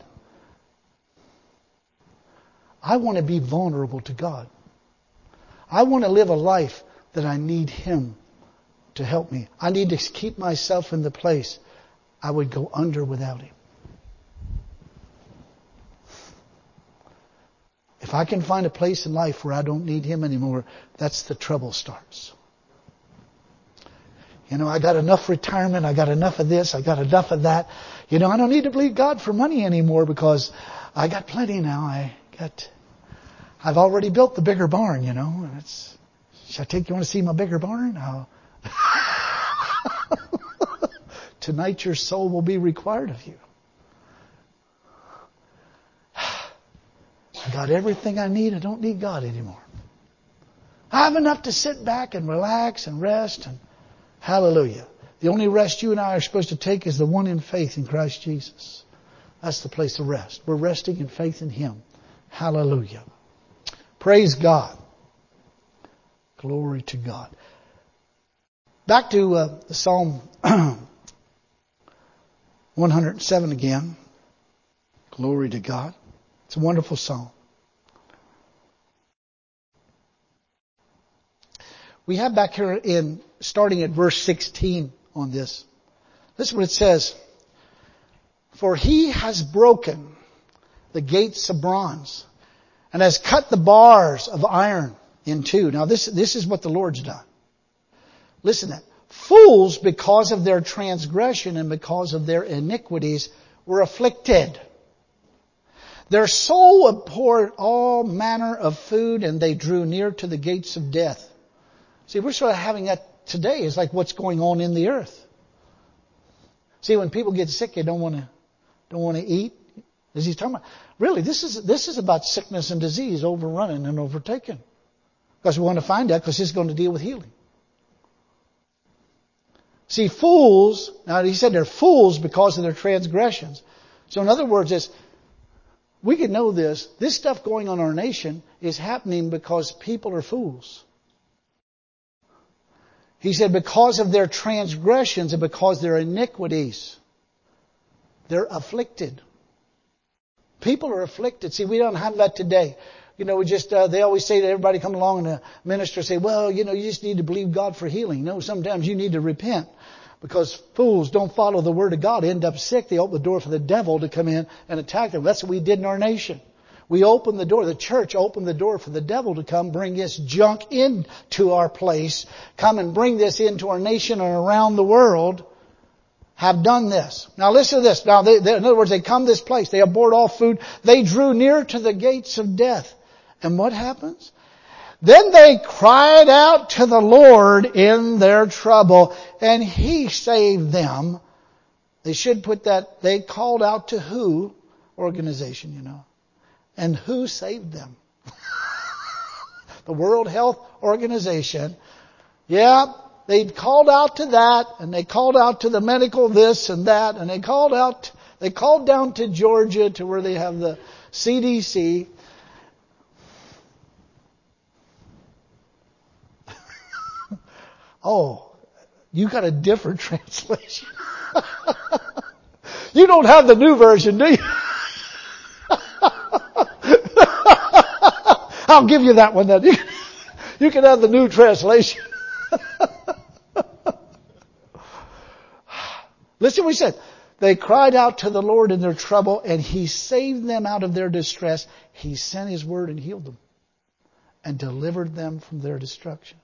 I want to be vulnerable to God. I want to live a life that I need Him to help me. I need to keep myself in the place I would go under without Him. If I can find a place in life where I don't need Him anymore, that's the trouble starts. I got enough retirement, I got enough of this, I got enough of that. I don't need to believe God for money anymore because I got plenty now. I've already built the bigger barn, and should I take you want to see my bigger barn? Tonight your soul will be required of you. I got everything I need. I don't need God anymore. I have enough to sit back and relax and rest. And hallelujah. The only rest you and I are supposed to take is the one in faith in Christ Jesus. That's the place of rest. We're resting in faith in Him. Hallelujah. Praise God. Glory to God. Back to Psalm 107 again. Glory to God. It's a wonderful psalm. We have back here starting at verse 16 on this. This is what it says. For He has broken the gates of bronze and has cut the bars of iron in two. Now this is what the Lord's done. Listen to that. Fools, because of their transgression and because of their iniquities, were afflicted. Their soul abhorred all manner of food, and they drew near to the gates of death. See, we're sort of having that today. It's like what's going on in the earth. See, when people get sick, they don't want to eat. As he's talking about, really, this is about sickness and disease overrunning and overtaken. Because we want to find out, because this is going to deal with healing. See, fools. Now he said they're fools because of their transgressions. So in other words, we can know this. This stuff going on in our nation is happening because people are fools. He said because of their transgressions and because of their iniquities, they're afflicted. People are afflicted. See, we don't have that today. They always say to everybody come along and a minister say, well, you just need to believe God for healing. No, sometimes you need to repent. Because fools don't follow the Word of God, end up sick. They open the door for the devil to come in and attack them. That's what we did in our nation. We opened the door, the church opened the door for the devil to come bring this junk into our place, come and bring this into our nation and around the world, have done this. Now listen to this. Now, in other words, they come this place, they abhorred all food, they drew near to the gates of death. And what happens? Then they cried out to the Lord in their trouble, and He saved them. They should put that, they called out to who? Organization, And who saved them? The World Health Organization. Yeah, they called out to that, and they called out to the medical this and that, and they called down to Georgia to where they have the CDC. Oh, you got a different translation. You don't have the new version, do you? I'll give you that one then. You can have the new translation. Listen what he said. They cried out to the Lord in their trouble, and He saved them out of their distress. He sent His word and healed them and delivered them from their destruction.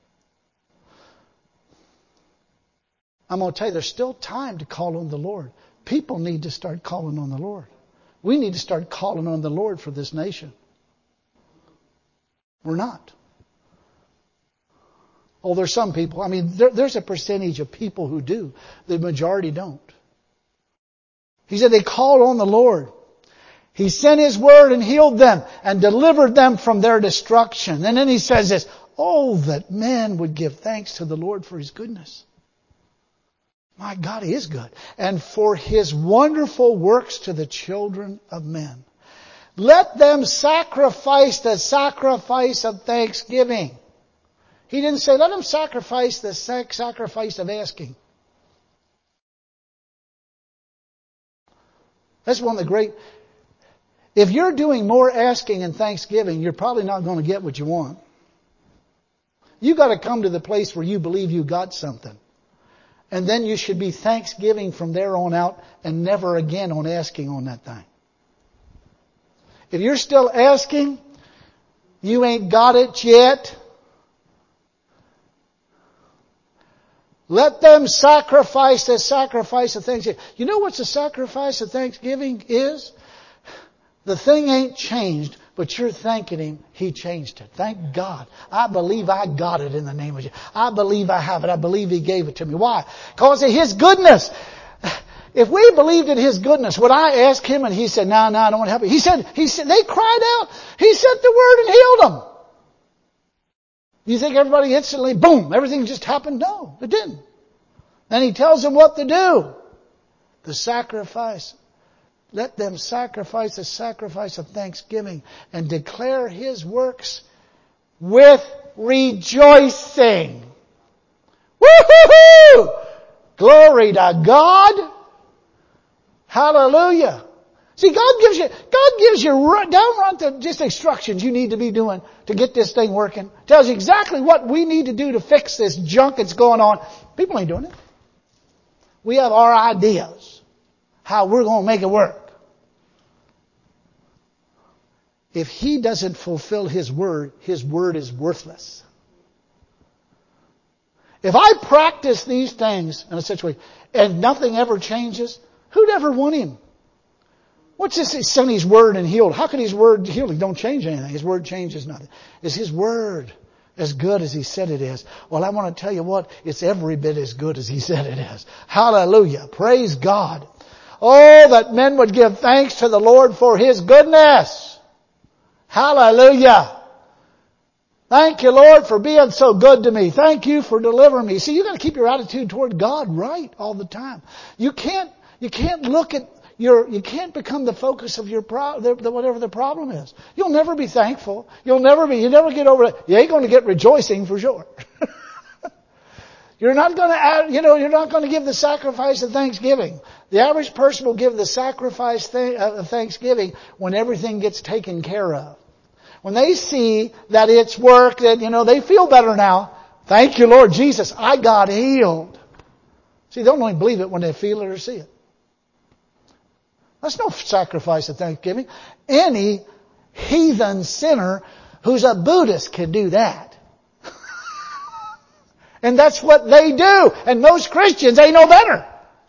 I'm going to tell you, there's still time to call on the Lord. People need to start calling on the Lord. We need to start calling on the Lord for this nation. We're not. Oh, there's some people. There's a percentage of people who do. The majority don't. He said they called on the Lord. He sent His word and healed them and delivered them from their destruction. And then He says this, oh, that men would give thanks to the Lord for His goodness. My God, He is good. And for His wonderful works to the children of men. Let them sacrifice the sacrifice of thanksgiving. He didn't say, let them sacrifice the sacrifice of asking. That's one of the great... If you're doing more asking and thanksgiving, you're probably not going to get what you want. You got to come to the place where you believe you got something. And then you should be thanksgiving from there on out and never again on asking on that thing. If you're still asking, you ain't got it yet. Let them sacrifice the sacrifice of thanksgiving. You know what's the sacrifice of thanksgiving is? The thing ain't changed, but you're thanking Him, He changed it. Thank God. I believe I got it in the name of Jesus. I believe I have it. I believe He gave it to me. Why? Because of His goodness. If we believed in His goodness, would I ask Him and He said, no, I don't want to help you. He said, they cried out. He sent the word and healed them. You think everybody instantly, boom, everything just happened? No, it didn't. Then He tells them what to do. The sacrifice. Let them sacrifice the sacrifice of thanksgiving and declare His works with rejoicing. Woo-hoo-hoo! Glory to God. Hallelujah. See, God gives you downright just instructions you need to be doing to get this thing working. Tells you exactly what we need to do to fix this junk that's going on. People ain't doing it. We have our ideas how we're going to make it work. If He doesn't fulfill His word is worthless. If I practice these things in a situation and nothing ever changes, who'd ever want Him? What's this? He sent His word and healed. How could His word heal? He don't change anything. His word changes nothing. Is His word as good as He said it is? Well, I want to tell you what, it's every bit as good as He said it is. Hallelujah. Praise God. Oh, that men would give thanks to the Lord for His goodness. Hallelujah. Thank you, Lord, for being so good to me. Thank you for delivering me. See, you got to keep your attitude toward God right all the time. You can't look at you can't become the focus of your whatever the problem is. You'll never be thankful. You never get over it. You ain't going to get rejoicing for sure. You're not going to give the sacrifice of thanksgiving. The average person will give the sacrifice of thanksgiving when everything gets taken care of. When they see that it's work, that, they feel better now. Thank you, Lord Jesus, I got healed. See, they don't only believe it when they feel it or see it. That's no sacrifice of thanksgiving. Any heathen sinner who's a Buddhist can do that. And that's what they do. And most Christians ain't no better.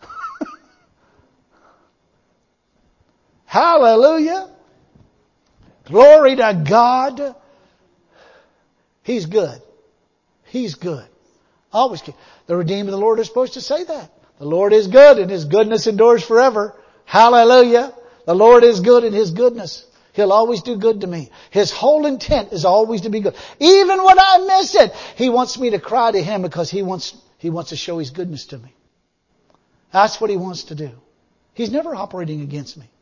Hallelujah. Glory to God. He's good. He's good. Always good. The redeemed of the Lord are supposed to say that. The Lord is good and His goodness endures forever. Hallelujah. The Lord is good in His goodness. He'll always do good to me. His whole intent is always to be good. Even when I miss it, He wants me to cry to Him because He wants to show His goodness to me. That's what He wants to do. He's never operating against me.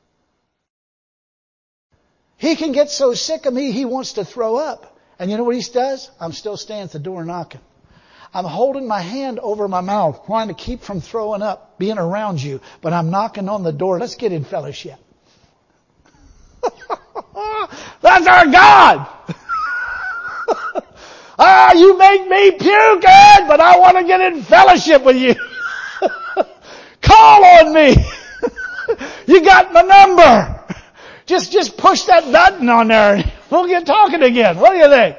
He can get so sick of me, He wants to throw up. And you know what He does? I'm still standing at the door knocking. I'm holding my hand over my mouth, trying to keep from throwing up, being around you. But I'm knocking on the door. Let's get in fellowship. That's our God! You make me puke, but I want to get in fellowship with you. Call on me. You got my number. Just push that button on there and we'll get talking again. What do you think?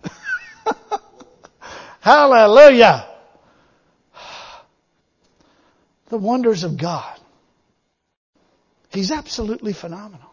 Hallelujah. The wonders of God. He's absolutely phenomenal.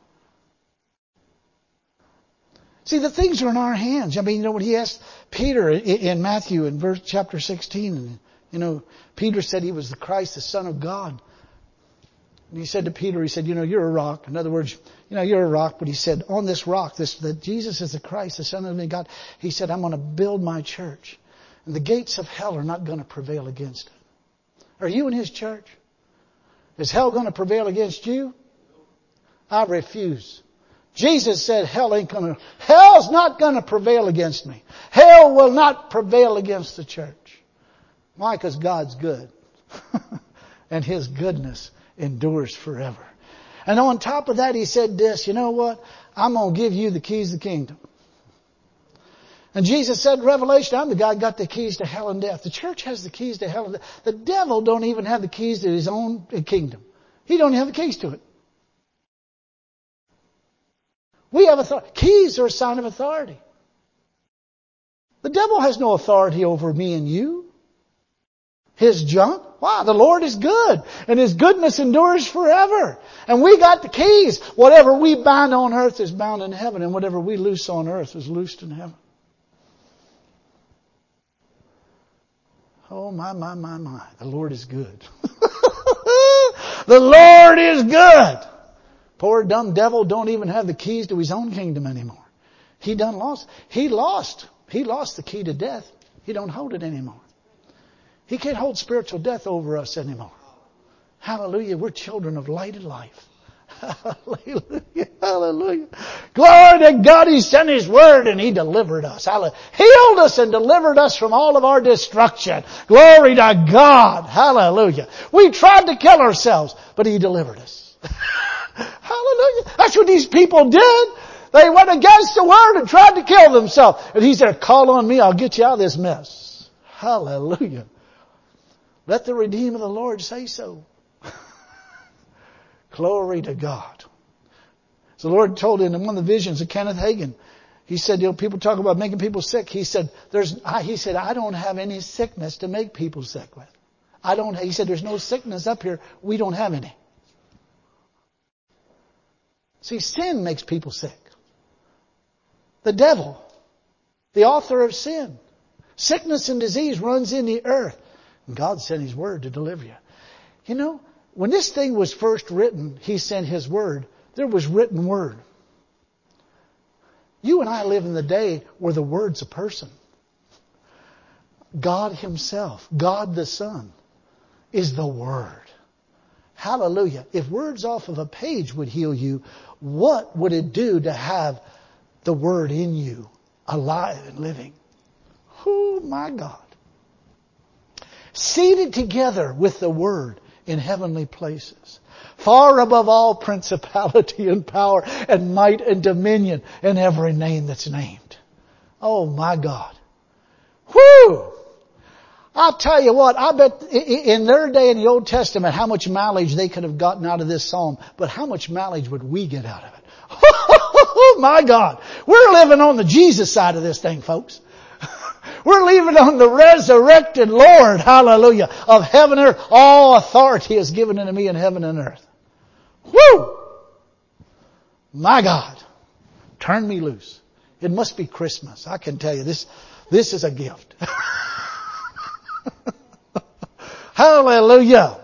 See, the things are in our hands. I mean, when He asked Peter in Matthew in chapter 16, Peter said he was the Christ, the Son of God. And He said to Peter, He said, you're a rock. In other words, you're a rock. But He said, on this rock, that Jesus is the Christ, the Son of the living God. He said, I'm going to build my church. And the gates of hell are not going to prevail against it. Are you in His church? Is hell going to prevail against you? I refuse. Jesus said hell's not going to prevail against me. Hell will not prevail against the church. Why? Because God's good. And His goodness endures forever. And on top of that, He said this, you know what? I'm going to give you the keys of the kingdom. And Jesus said in Revelation, I'm the guy who got the keys to hell and death. The church has the keys to hell and death. The devil don't even have the keys to his own kingdom. He don't have the keys to it. We have authority. Keys are a sign of authority. The devil has no authority over me and you. His junk. Wow, the Lord is good. And His goodness endures forever. And we got the keys. Whatever we bind on earth is bound in heaven. And whatever we loose on earth is loosed in heaven. Oh, my. The Lord is good. The Lord is good. Poor dumb devil don't even have the keys to his own kingdom anymore. He done lost. He lost the key to death. He don't hold it anymore. He can't hold spiritual death over us anymore. Hallelujah. We're children of light and life. Hallelujah. Hallelujah. Glory to God. He sent His word and He delivered us. Hallelujah. Healed us and delivered us from all of our destruction. Glory to God. Hallelujah. We tried to kill ourselves, but He delivered us. Hallelujah. That's what these people did. They went against the word and tried to kill themselves. And He said, call on me. I'll get you out of this mess. Hallelujah. Let the redeemed of the Lord say so. Glory to God. So the Lord told in one of the visions of Kenneth Hagin, He said, people talk about making people sick. He said, I don't have any sickness to make people sick with. He said, there's no sickness up here. We don't have any. See, sin makes people sick. The devil, the author of sin. Sickness and disease runs in the earth. And God sent His word to deliver you. You know, when this thing was first written, He sent His word. There was written word. You and I live in the day where the word's a person. God Himself, God the Son, is the Word. Hallelujah. If words off of a page would heal you, what would it do to have the Word in you, alive and living? Oh my God. Seated together with the Word in heavenly places, far above all principality and power and might and dominion and every name that's named. Oh my God. Whoo! I'll tell you what, I bet in their day in the Old Testament how much mileage they could have gotten out of this psalm, but how much mileage would we get out of it? Oh my God. We're living on the Jesus side of this thing, folks. We're living on the resurrected Lord, hallelujah, of heaven and earth. All authority is given unto me in heaven and earth. Woo! My God. Turn me loose. It must be Christmas. I can tell you this is a gift. Hallelujah.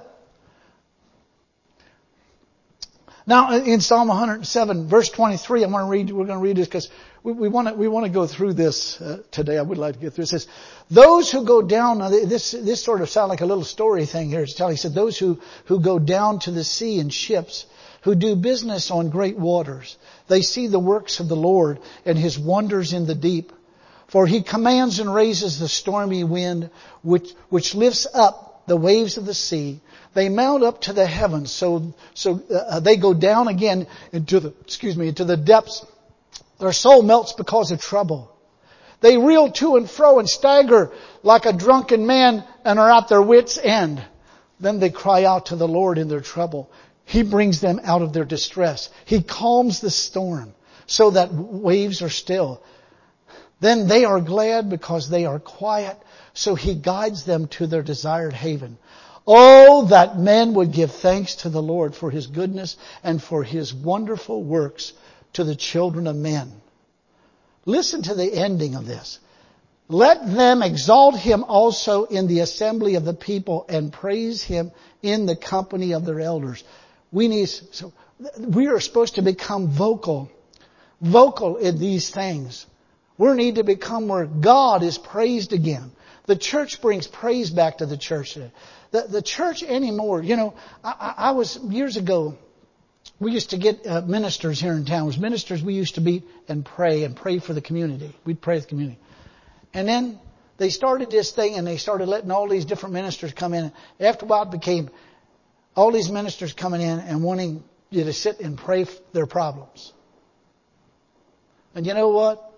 Now in Psalm 107 verse 23, we're going to read this because we want to go through this today. I would like to get through. It says, those who go down, this sort of sounds like a little story thing here. He said, those who go down to the sea in ships, who do business on great waters, they see the works of the Lord and His wonders in the deep. For He commands and raises the stormy wind, which lifts up the waves of the sea. They mount up to the heavens, so they go down again into the depths. Their soul melts because of trouble. They reel to and fro and stagger like a drunken man and are at their wits' end. Then they cry out to the Lord in their trouble. He brings them out of their distress. He calms the storm so that waves are still. Then they are glad because they are quiet, so He guides them to their desired haven. Oh, that men would give thanks to the Lord for His goodness and for His wonderful works to the children of men. Listen to the ending of this. Let them exalt Him also in the assembly of the people and praise Him in the company of their elders. We are supposed to become vocal in these things. We need to become where God is praised again. The church brings praise back to the church. The church anymore, I was, years ago, we used to get ministers here in town. It was ministers we used to meet and pray for the community. We'd pray for the community. And then they started this thing and they started letting all these different ministers come in. After a while it became all these ministers coming in and wanting you to sit and pray for their problems. And you know what?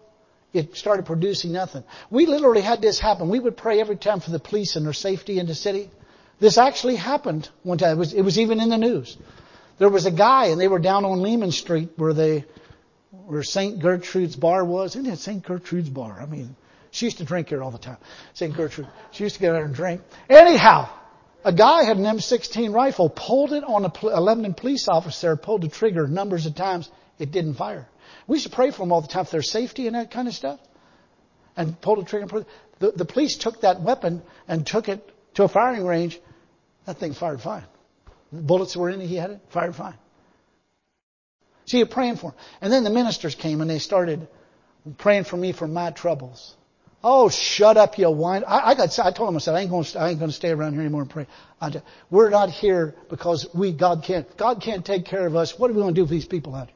it started producing nothing. We literally had this happen. We would pray every time for the police and their safety in the city. This actually happened one time. It was even in the news. There was a guy, and they were down on Lehman Street where St. Gertrude's bar was. Isn't it St. Gertrude's bar? I mean, she used to drink here all the time. St. Gertrude. She used to get out and drink. Anyhow, a guy had an M16 rifle, pulled it on a Lebanon police officer, pulled the trigger numbers of times. It didn't fire. We used to pray for them all the time for their safety and that kind of stuff. And pulled the trigger. The police took that weapon and took it to a firing range. That thing fired fine. The bullets were in it. He had it. Fired fine. So you're praying for him. And then the ministers came and they started praying for me for my troubles. Oh, shut up, you whine. I told him, I said, I ain't going to stay around here anymore and pray. We're not here because God can't take care of us. What are we going to do with these people out here?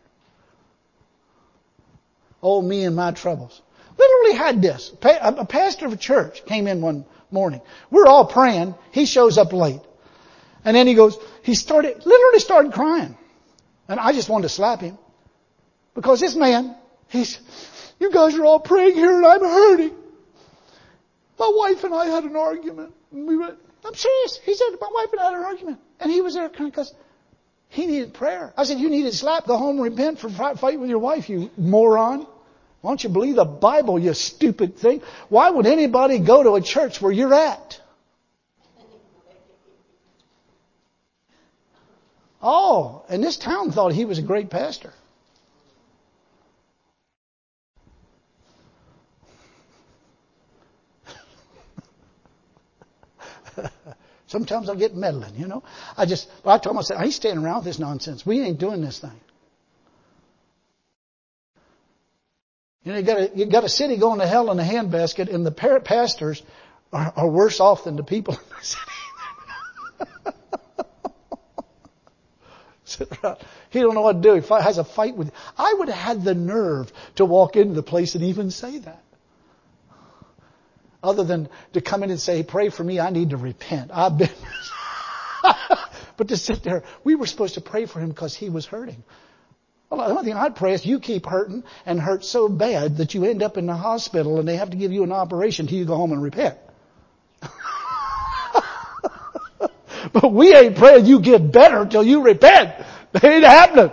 Oh, me and my troubles. Literally had this. A pastor of a church came in one morning. We're all praying. He shows up late. And then he literally started crying. And I just wanted to slap him. Because this man, you guys are all praying here and I'm hurting. My wife and I had an argument. I'm serious. He said, my wife and I had an argument. And he was there because he needed prayer. I said, you needed a slap. Go home and repent for fighting with your wife, you moron. Why don't you believe the Bible, you stupid thing? Why would anybody go to a church where you're at? Oh, and this town thought he was a great pastor. Sometimes I get meddling, you know. I told him, I said, I ain't staying around with this nonsense. We ain't doing this thing. You know, you got a city going to hell in a handbasket, and the pastors are worse off than the people in the city. He don't know what to do. He has a fight with you. I would have had the nerve to walk into the place and even say that. Other than to come in and say, pray for me, I need to repent. I've been... But to sit there, we were supposed to pray for him because he was hurting. Well, the only thing I'd pray is you keep hurting and hurt so bad that you end up in the hospital and they have to give you an operation till you go home and repent. But we ain't praying you get better till you repent. It ain't happening.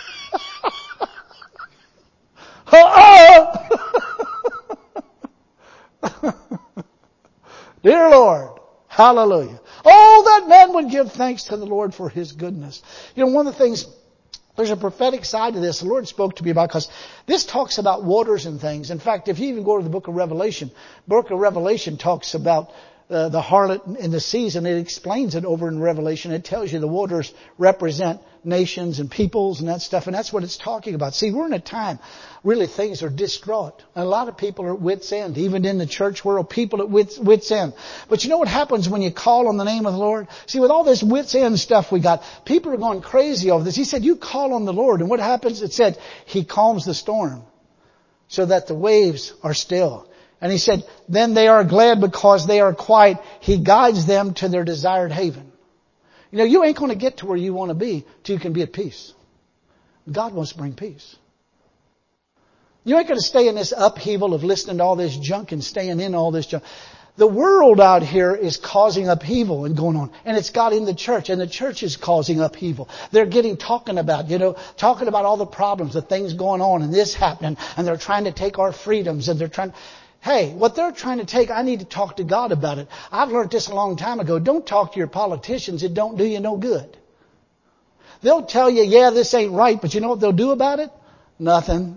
Dear Lord, hallelujah. Oh, that man would give thanks to the Lord for his goodness. You know, one of the things, there's a prophetic side to this the Lord spoke to me about, because this talks about waters and things. In fact, if you even go to the book of Revelation talks about the harlot in the seas, and it explains it over in Revelation. It tells you the waters represent nations and peoples and that stuff, and that's what it's talking about. See, we're in a time, really things are distraught. And a lot of people are at wit's end. Even in the church world, people at wit's end. But you know what happens when you call on the name of the Lord? See, with all this wit's end stuff we got, people are going crazy over this. He said, you call on the Lord, and what happens? It said, He calms the storm so that the waves are still. And He said, then they are glad because they are quiet. He guides them to their desired haven. You know, you ain't going to get to where you want to be till you can be at peace. God wants to bring peace. You ain't going to stay in this upheaval of listening to all this junk and staying in all this junk. The world out here is causing upheaval and going on. And it's got in the church. And the church is causing upheaval. They're talking about all the problems, the things going on and this happening. And they're trying to take our freedoms. And they're trying... Hey, what they're trying to take, I need to talk to God about it. I've learned this a long time ago. Don't talk to your politicians. It don't do you no good. They'll tell you, yeah, this ain't right, but you know what they'll do about it? Nothing.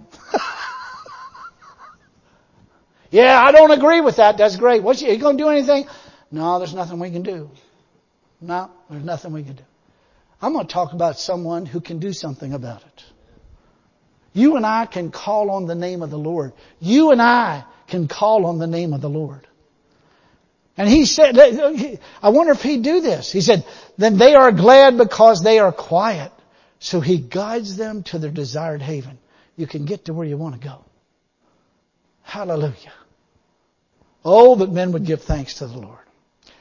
Yeah, I don't agree with that. That's great. Are you going to do anything? No, there's nothing we can do. No, there's nothing we can do. I'm going to talk about someone who can do something about it. You and I can call on the name of the Lord. You and I can call on the name of the Lord. And He said, I wonder if He'd do this. He said, then they are glad because they are quiet. So He guides them to their desired haven. You can get to where you want to go. Hallelujah. Oh, that men would give thanks to the Lord.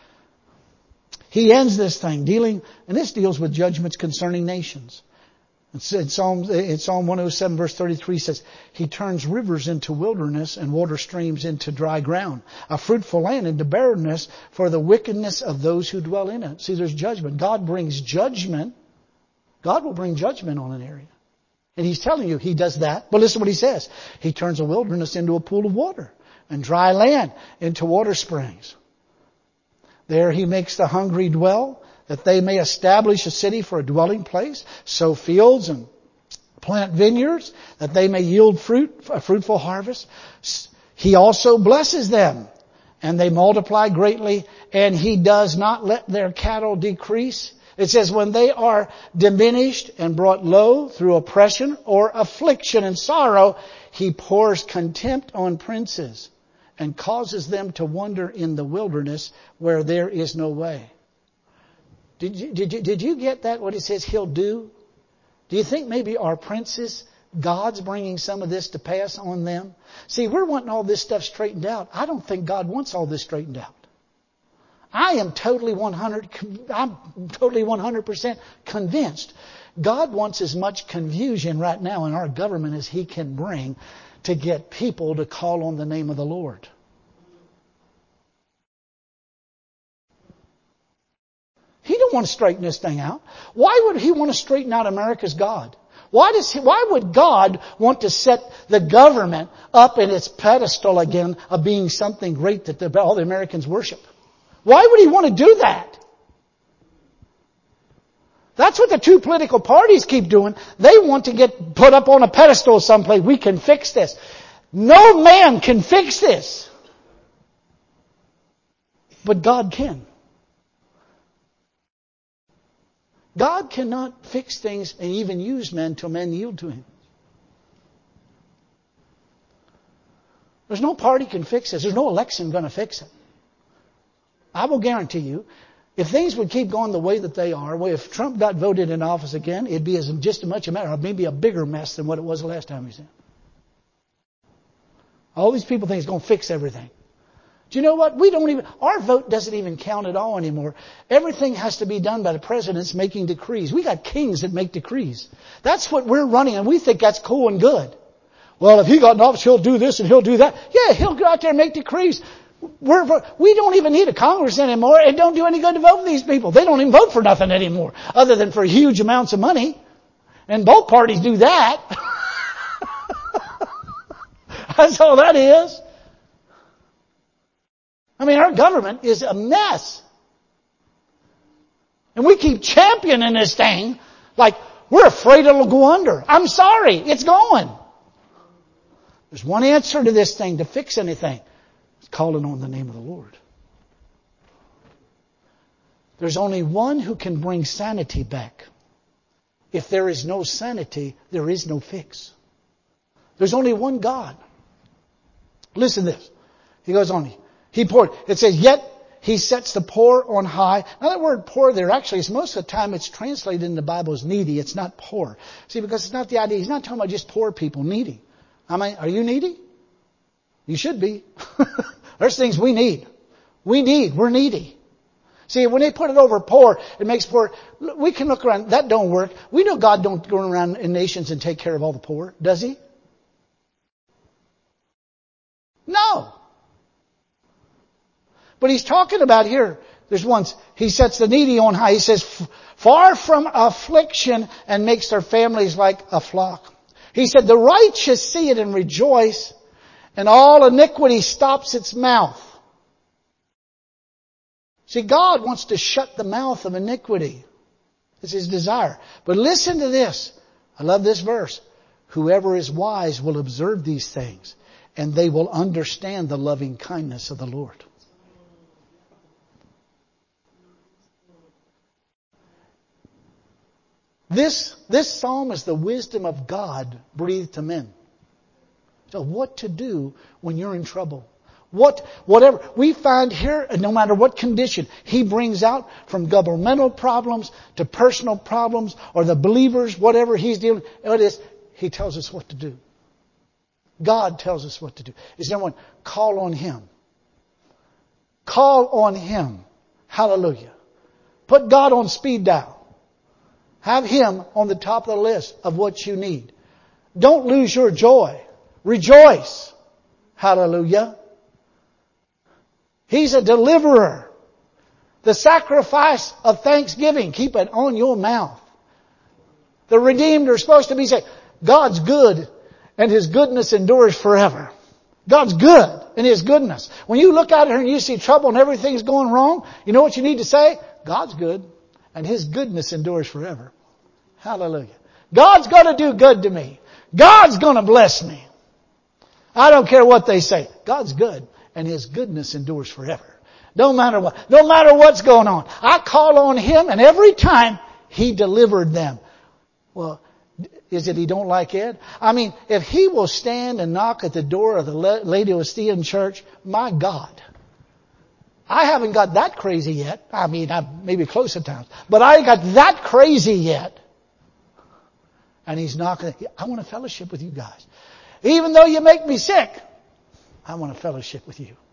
He ends this thing and this deals with judgments concerning nations. In Psalm 107 verse 33 says, He turns rivers into wilderness and water streams into dry ground, a fruitful land into barrenness for the wickedness of those who dwell in it. See, there's judgment. God brings judgment. God will bring judgment on an area. And He's telling you He does that. But listen what He says. He turns a wilderness into a pool of water and dry land into water springs. There He makes the hungry dwell, that they may establish a city for a dwelling place, sow fields and plant vineyards, that they may yield fruit, a fruitful harvest. He also blesses them, and they multiply greatly, and He does not let their cattle decrease. It says, when they are diminished and brought low through oppression or affliction and sorrow, He pours contempt on princes and causes them to wander in the wilderness where there is no way. Did you get that, what He says He'll do? Do you think maybe our princes, God's bringing some of this to pass on them? See, we're wanting all this stuff straightened out. I don't think God wants all this straightened out. I'm totally 100% convinced God wants as much confusion right now in our government as He can bring to get people to call on the name of the Lord. He don't want to straighten this thing out. Why would He want to straighten out America's God? Why would God want to set the government up in its pedestal again of being something great that all the Americans worship? Why would He want to do that? That's what the two political parties keep doing. They want to get put up on a pedestal someplace. We can fix this. No man can fix this. But God can. God cannot fix things and even use men till men yield to Him. There's no party can fix this. There's no election going to fix it. I will guarantee you, if things would keep going the way that they are, if Trump got voted in office again, it'd be just as much a matter, or maybe a bigger mess than what it was the last time he was in. All these people think it's going to fix everything. Do you know what? Our vote doesn't even count at all anymore. Everything has to be done by the presidents making decrees. We got kings that make decrees. That's what we're running, and we think that's cool and good. Well, if he got in office, he'll do this and he'll do that. Yeah, he'll go out there and make decrees. We don't even need a Congress anymore. It don't do any good to vote for these people. They don't even vote for nothing anymore, other than for huge amounts of money. And both parties do that. That's all that is. I mean, our government is a mess. And we keep championing this thing like we're afraid it'll go under. I'm sorry, it's going. There's one answer to this thing to fix anything. It's calling on the name of the Lord. There's only one who can bring sanity back. If there is no sanity, there is no fix. There's only one God. Listen to this. He goes on. He poured. It says, yet He sets the poor on high. Now that word poor there, actually, most of the time it's translated in the Bible as needy. It's not poor. See, because it's not the idea. He's not talking about just poor people, needy. I mean, are you needy? You should be. There's things we need. We're needy. See, when they put it over poor, it makes poor. We can look around. That don't work. We know God don't go around in nations and take care of all the poor. Does He? No. But He's talking about here, He sets the needy on high. He says, far from affliction and makes their families like a flock. He said, the righteous see it and rejoice, and all iniquity stops its mouth. See, God wants to shut the mouth of iniquity. It's His desire. But listen to this. I love this verse. Whoever is wise will observe these things, and they will understand the loving kindness of the Lord. This psalm is the wisdom of God breathed to men. So what to do when you're in trouble. Whatever. We find here, no matter what condition, He brings out from governmental problems to personal problems or the believers, whatever He's dealing with, He tells us what to do. God tells us what to do. Is number one, call on Him. Call on Him. Hallelujah. Put God on speed dial. Have Him on the top of the list of what you need. Don't lose your joy. Rejoice. Hallelujah. He's a deliverer. The sacrifice of thanksgiving, keep it on your mouth. The redeemed are supposed to be saying, God's good and His goodness endures forever. God's good and His goodness. When you look out here and you see trouble and everything's going wrong, you know what you need to say? God's good and His goodness endures forever. Hallelujah. God's going to do good to me. God's going to bless me. I don't care what they say. God's good and His goodness endures forever. No matter what. No matter what's going on. I call on Him and every time He delivered them. Well, is it He don't like Ed? I mean, if He will stand and knock at the door of the Laodicean church, my God. I haven't got that crazy yet. I mean, I'm maybe close at times. But I ain't got that crazy yet. And He's knocking. I want to fellowship with you guys. Even though you make me sick, I want to fellowship with you.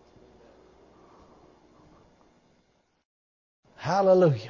Hallelujah.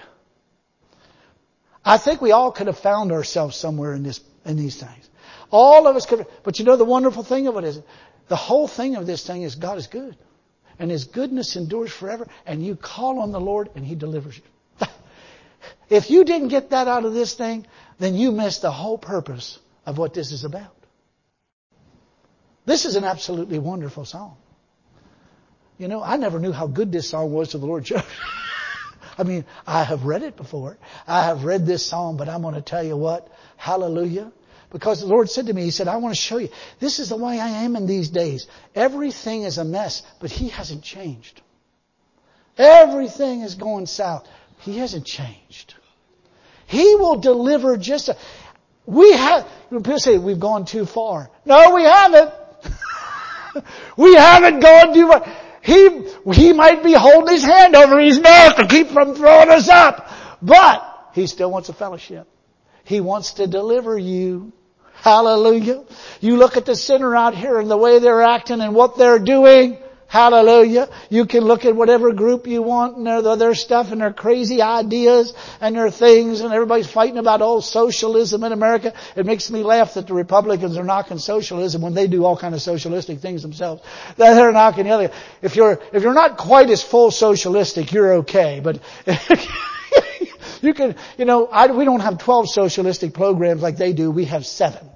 I think we all could have found ourselves somewhere in these things. All of us could have, but you know the wonderful thing of it is, the whole thing of this thing is God is good. And His goodness endures forever. And you call on the Lord and He delivers you. If you didn't get that out of this thing, then you missed the whole purpose of what this is about. This is an absolutely wonderful song. You know, I never knew how good this song was to the Lord Church. I mean, I have read it before. I have read this song, but I'm going to tell you what. Hallelujah. Because the Lord said to me, He said, I want to show you. This is the way I am in these days. Everything is a mess, but He hasn't changed. Everything is going south. He hasn't changed. He will deliver people say we've gone too far. No, we haven't. We haven't gone too far. He might be holding His hand over His mouth to keep from throwing us up. But He still wants a fellowship. He wants to deliver you. Hallelujah. You look at the sinner out here and the way they're acting and what they're doing. Hallelujah. You can look at whatever group you want and their stuff and their crazy ideas and their things, and everybody's fighting about socialism in America. It makes me laugh that the Republicans are knocking socialism when they do all kind of socialistic things themselves. They're knocking the other. If you're not quite as full socialistic, you're okay. But you can, we don't have 12 socialistic programs like they do. We have 7,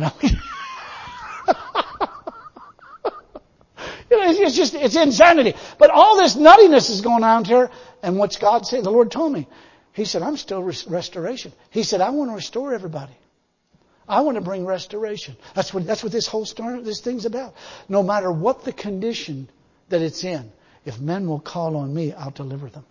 It's insanity. But all this nuttiness is going on here. And what's God saying? The Lord told me. He said, I'm still restoration. He said, I want to restore everybody. I want to bring restoration. That's what this whole story, this thing's about. No matter what the condition that it's in, if men will call on me, I'll deliver them.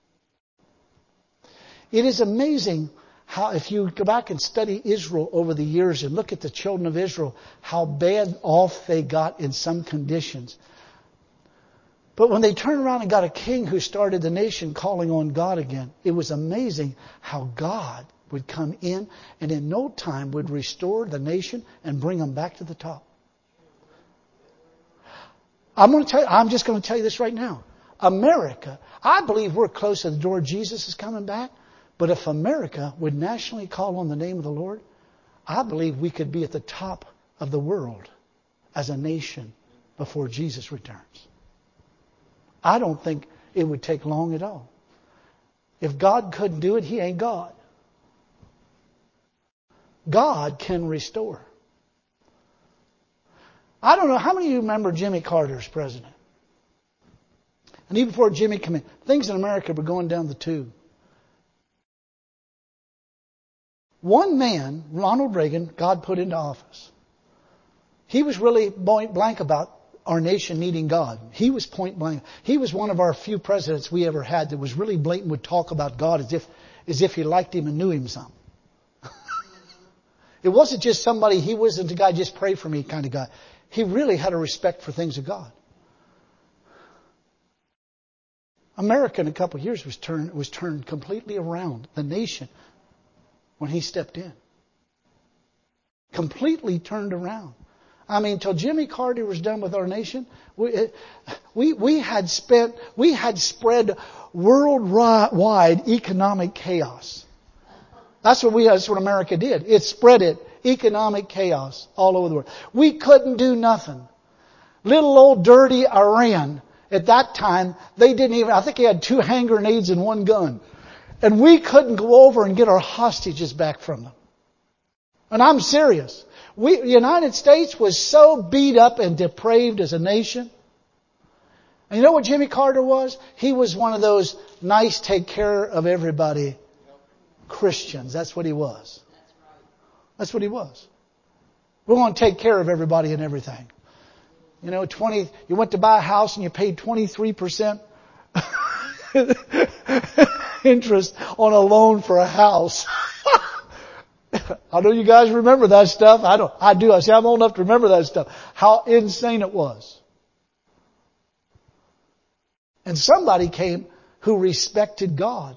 It is amazing how, if you go back and study Israel over the years and look at the children of Israel, how bad off they got in some conditions. But when they turned around and got a king who started the nation calling on God again, it was amazing how God would come in and in no time would restore the nation and bring them back to the top. I'm just going to tell you this right now. America, I believe we're close to the door. Jesus is coming back. But if America would nationally call on the name of the Lord, I believe we could be at the top of the world as a nation before Jesus returns. I don't think it would take long at all. If God couldn't do it, He ain't God. God can restore. I don't know, how many of you remember Jimmy Carter as president? And even before Jimmy came in, things in America were going down the tube. One man, Ronald Reagan, God put into office. He was really point blank about our nation needing God. He was point blank. He was one of our few presidents we ever had that was really blatant, would talk about God as if he liked Him and knew Him some. It wasn't just somebody, he wasn't the guy, just pray for me kind of guy. He really had a respect for things of God. America in a couple of years was turned completely around. The nation, when he stepped in. Completely turned around. I mean, till Jimmy Carter was done with our nation, we had spread worldwide economic chaos. That's what America did. It spread it. Economic chaos all over the world. We couldn't do nothing. Little old dirty Iran, at that time, I think he had 2 hand grenades and 1 gun. And we couldn't go over and get our hostages back from them. And I'm serious. The United States was so beat up and depraved as a nation. And you know what Jimmy Carter was? He was one of those nice, take care of everybody Christians. That's what he was. That's what he was. We're going to take care of everybody and everything. You know, you went to buy a house and you paid 23% interest on a loan for a house. I know you guys remember that stuff. I do. I say I'm old enough to remember that stuff. How insane it was. And somebody came who respected God.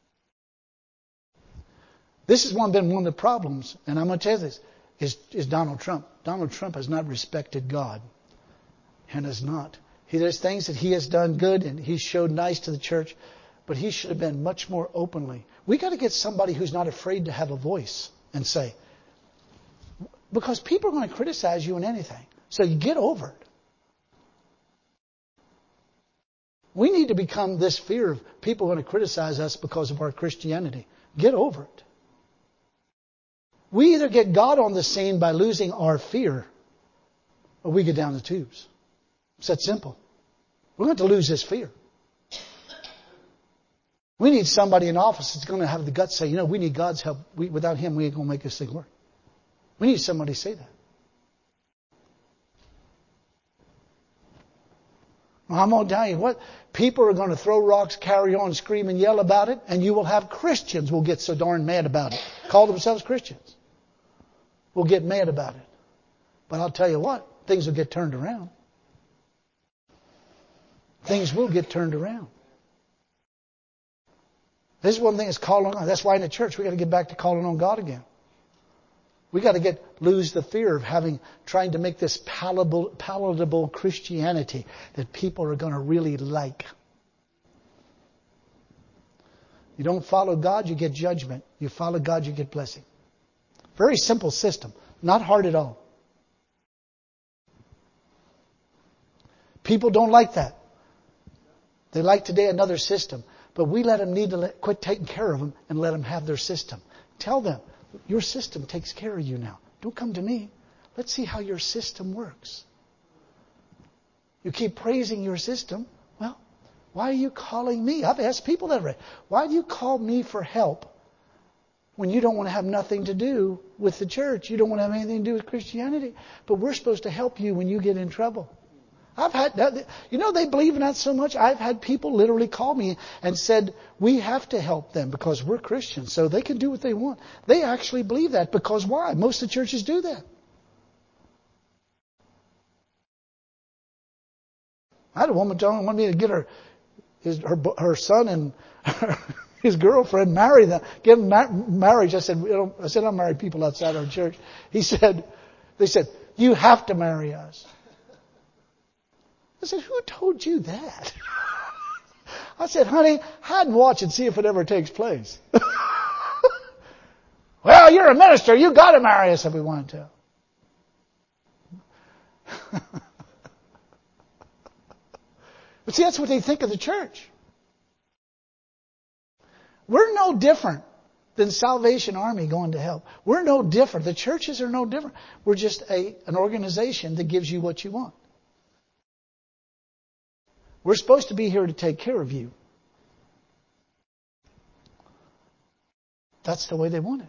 This has been one of the problems, and I'm going to tell you this, is Donald Trump. Donald Trump has not respected God. And has not. There's things that he has done good, and he showed nice to the church, but he should have been much more openly. We got to get somebody who's not afraid to have a voice and say, because people are going to criticize you in anything. So you get over it. We need to become this fear of people going to criticize us because of our Christianity. Get over it. We either get God on the scene by losing our fear, or we get down the tubes. It's that simple. We're going to lose this fear. We need somebody in office that's going to have the guts to say, we need God's help. Without Him, we ain't going to make this thing work. We need somebody to say that. Well, I'm going to tell you what. People are going to throw rocks, carry on, scream and yell about it, and you will have Christians who will get so darn mad about it. Call themselves Christians. Will get mad about it. But I'll tell you what, things will get turned around. Things will get turned around. This is one thing that's calling on. That's why in the church we got to get back to calling on God again. We got to lose the fear of trying to make this palatable Christianity that people are going to really like. You don't follow God, you get judgment. You follow God, you get blessing. Very simple system. Not hard at all. People don't like that. They like today another system. But we need to quit taking care of them and let them have their system. Tell them, your system takes care of you now. Don't come to me. Let's see how your system works. You keep praising your system. Well, why are you calling me? I've asked people that. Why do you call me for help when you don't want to have nothing to do with the church? You don't want to have anything to do with Christianity. But we're supposed to help you when you get in trouble. I've had that. They believe in that so much. I've had people literally call me and said, we have to help them because we're Christians, so they can do what they want. They actually believe that because why? Most of the churches do that. I had a woman wanted me to get her son and his girlfriend marry them, give them marriage. I said, I don't marry people outside our church. They said, you have to marry us. I said, who told you that? I said, honey, hide and watch and see if it ever takes place. Well, you're a minister. You got to marry us if we want to. But see, that's what they think of the church. We're no different than Salvation Army going to help. We're no different. The churches are no different. We're just an organization that gives you what you want. We're supposed to be here to take care of you. That's the way they want it.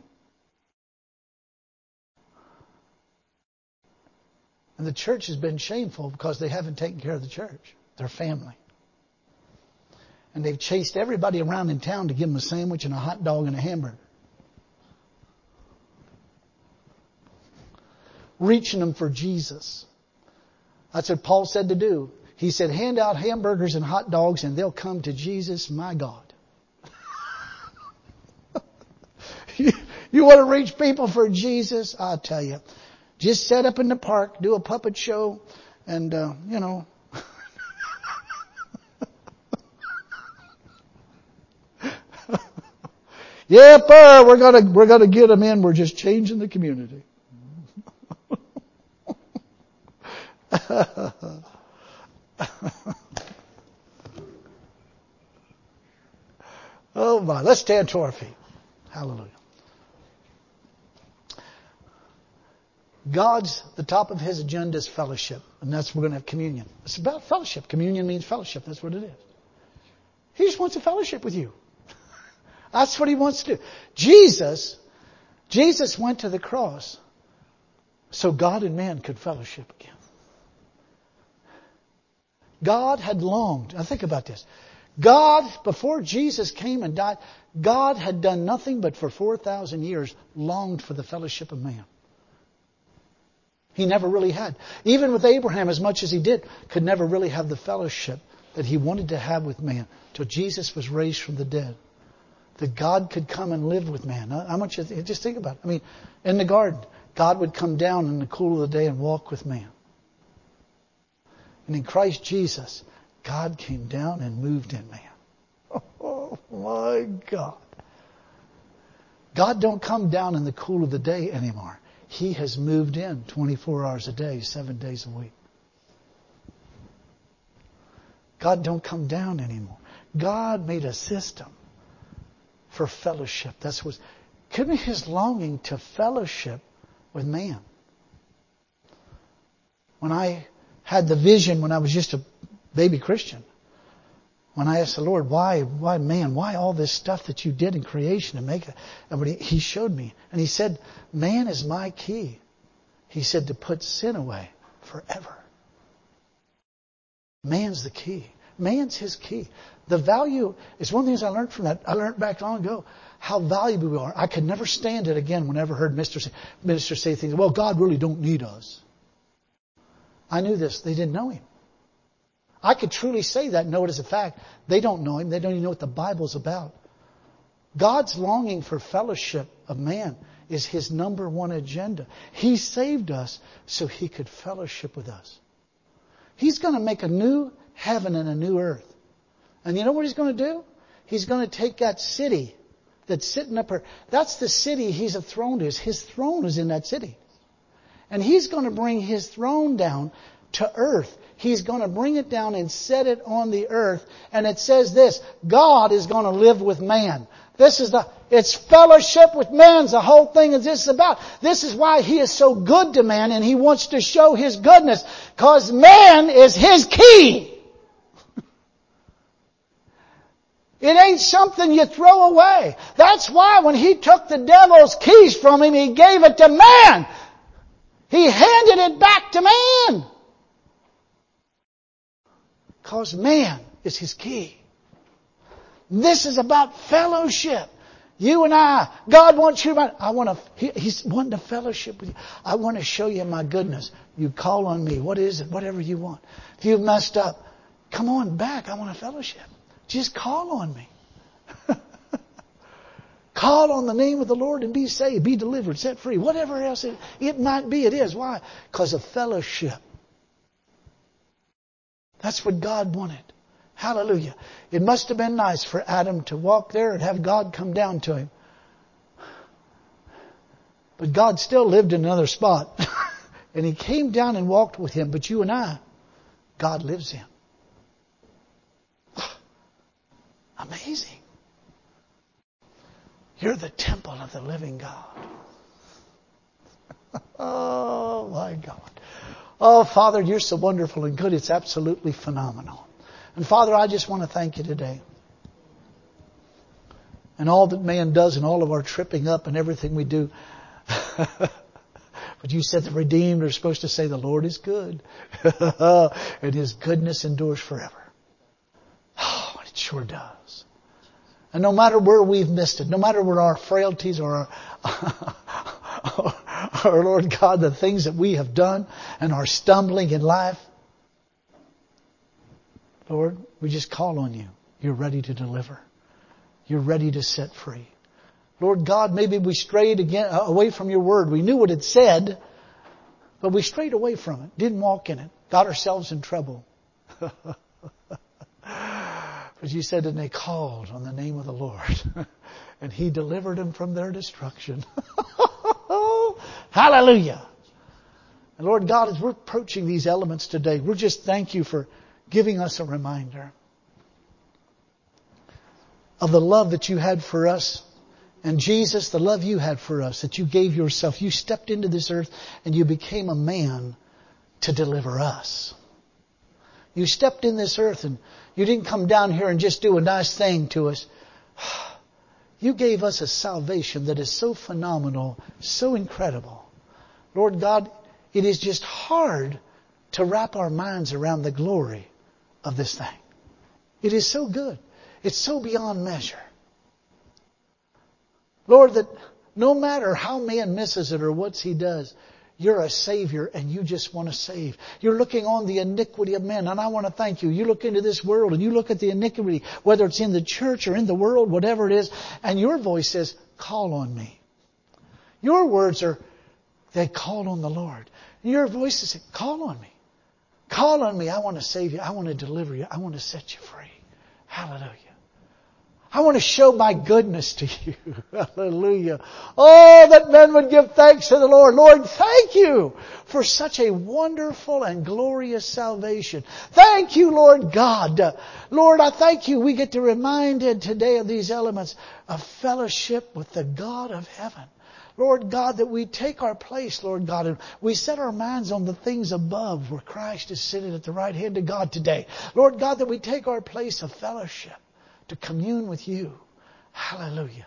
And the church has been shameful because they haven't taken care of the church, their family. And they've chased everybody around in town to give them a sandwich and a hot dog and a hamburger. Reaching them for Jesus. That's what Paul said to do. He said, hand out hamburgers and hot dogs and they'll come to Jesus, my God. You want to reach people for Jesus? I'll tell you. Just set up in the park, do a puppet show, and, Yep, we're gonna get them in. We're just changing the community. Oh my, let's stand to our feet. Hallelujah. The top of His agenda is fellowship. And that's, we're going to have communion. It's about fellowship. Communion means fellowship. That's what it is. He just wants a fellowship with you. That's what He wants to do. Jesus went to the cross so God and man could fellowship again. God had longed. Now think about this. God, before Jesus came and died, God had done nothing but for 4,000 years longed for the fellowship of man. He never really had. Even with Abraham, as much as he did, could never really have the fellowship that he wanted to have with man till Jesus was raised from the dead. That God could come and live with man. How much? Just think about it. I mean, in the garden, God would come down in the cool of the day and walk with man. And in Christ Jesus, God came down and moved in man. Oh my God. God don't come down in the cool of the day anymore. He has moved in 24 hours a day, 7 days a week. God don't come down anymore. God made a system for fellowship. That's what could be His longing to fellowship with man. When I had the vision when I was just a baby Christian, when I asked the Lord, why man? Why all this stuff that you did in creation to make it? And He showed me. And He said, man is my key. He said to put sin away forever. Man's the key. Man's His key. The value is one of the things I learned from that. I learned back long ago how valuable we are. I could never stand it again whenever I heard ministers say things, well, God really don't need us. I knew this. They didn't know Him. I could truly say that and know it as a fact. They don't know Him. They don't even know what the Bible's about. God's longing for fellowship of man is His number one agenda. He saved us so He could fellowship with us. He's going to make a new heaven and a new earth. And you know what He's going to do? He's going to take that city that's sitting up here. That's the city He's enthroned is. His throne is in that city. And He's going to bring His throne down to earth. He's going to bring it down and set it on the earth. And it says this, God is going to live with man. It's fellowship with man. The whole thing is this about. This is why He is so good to man and He wants to show His goodness. Because man is His key. It ain't something you throw away. That's why when He took the devil's keys from him, He gave it to man. He handed it back to man. Because man is His key. This is about fellowship. You and I, God wants you. He's wanting to fellowship with you. I want to show you my goodness. You call on me. What is it? Whatever you want. If you've messed up, come on back. I want to fellowship. Just call on me. Call on the name of the Lord and be saved, be delivered, set free. Whatever else it might be, it is. Why? Because of fellowship. That's what God wanted. Hallelujah. It must have been nice for Adam to walk there and have God come down to him. But God still lived in another spot. And He came down and walked with him. But you and I, God lives in. Amazing. You're the temple of the living God. Oh my God. Oh Father, You're so wonderful and good. It's absolutely phenomenal. And Father, I just want to thank You today. And all that man does and all of our tripping up and everything we do. But You said the redeemed are supposed to say the Lord is good. And His goodness endures forever. Oh, it sure does. And no matter where we've missed it, no matter where our frailties or or Lord God, the things that we have done and are stumbling in life, Lord, we just call on You. You're ready to deliver. You're ready to set free. Lord God, maybe we strayed again away from Your word. We knew what it said, but we strayed away from it. Didn't walk in it. Got ourselves in trouble. Because you said, and they called on the name of the Lord. And He delivered them from their destruction. Hallelujah. And Lord God, as we're approaching these elements today, we're just thank You for giving us a reminder of the love that You had for us. And Jesus, the love You had for us, that You gave Yourself. You stepped into this earth and You became a man to deliver us. You stepped in this earth and You didn't come down here and just do a nice thing to us. You gave us a salvation that is so phenomenal, so incredible. Lord God, it is just hard to wrap our minds around the glory of this thing. It is so good. It's so beyond measure. Lord, that no matter how man misses it or what he does, You're a Savior and You just want to save. You're looking on the iniquity of men. And I want to thank You. You look into this world and you look at the iniquity, whether it's in the church or in the world, whatever it is, and Your voice says, call on Me. Your words are, they called on the Lord. Your voice is, call on Me. Call on Me. I want to save you. I want to deliver you. I want to set you free. Hallelujah. I want to show My goodness to you. Hallelujah. Oh, that men would give thanks to the Lord. Lord, thank You for such a wonderful and glorious salvation. Thank You, Lord God. Lord, I thank You. We get to reminded today of these elements of fellowship with the God of heaven. Lord God, that we take our place, Lord God, and we set our minds on the things above where Christ is sitting at the right hand of God today. Lord God, that we take our place of fellowship to commune with You. Hallelujah.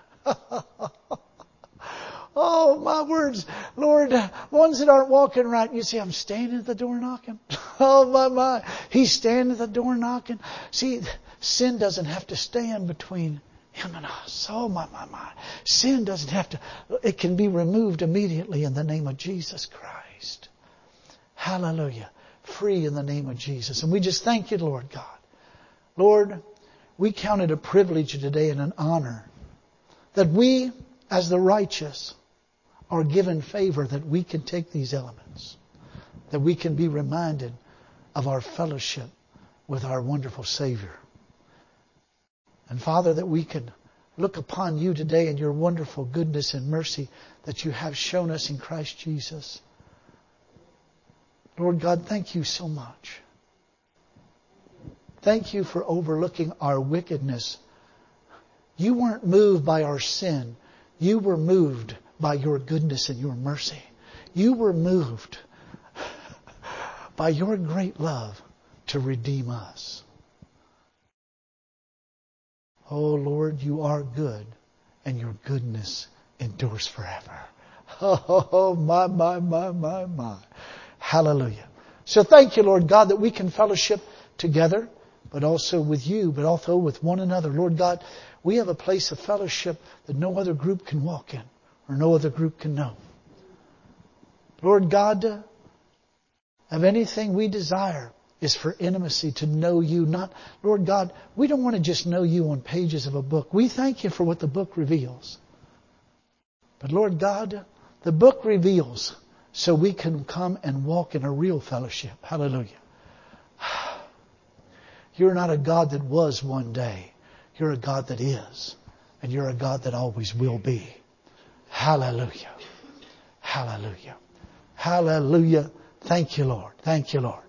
Oh, my words. Lord, ones that aren't walking right, you see, I'm standing at the door knocking. Oh, my. He's standing at the door knocking. See, sin doesn't have to stand between Him and us. Oh, my. Sin doesn't have to. It can be removed immediately in the name of Jesus Christ. Hallelujah. Free in the name of Jesus. And we just thank You, Lord God. Lord, we count it a privilege today and an honor that we, as the righteous, are given favor that we can take these elements, that we can be reminded of our fellowship with our wonderful Savior. And Father, that we can look upon You today in Your wonderful goodness and mercy that You have shown us in Christ Jesus. Lord God, thank You so much. Thank You for overlooking our wickedness. You weren't moved by our sin. You were moved by Your goodness and Your mercy. You were moved by Your great love to redeem us. Oh Lord, You are good and Your goodness endures forever. Oh, my. Hallelujah. So thank You, Lord God, that we can fellowship together, but also with You, but also with one another. Lord God, we have a place of fellowship that no other group can walk in or no other group can know. Lord God, of anything we desire is for intimacy, to know You. Not, Lord God, we don't want to just know You on pages of a book. We thank You for what the book reveals. But Lord God, the book reveals so we can come and walk in a real fellowship. Hallelujah. You're not a God that was one day. You're a God that is. And You're a God that always will be. Hallelujah. Hallelujah. Hallelujah. Thank You, Lord. Thank You, Lord.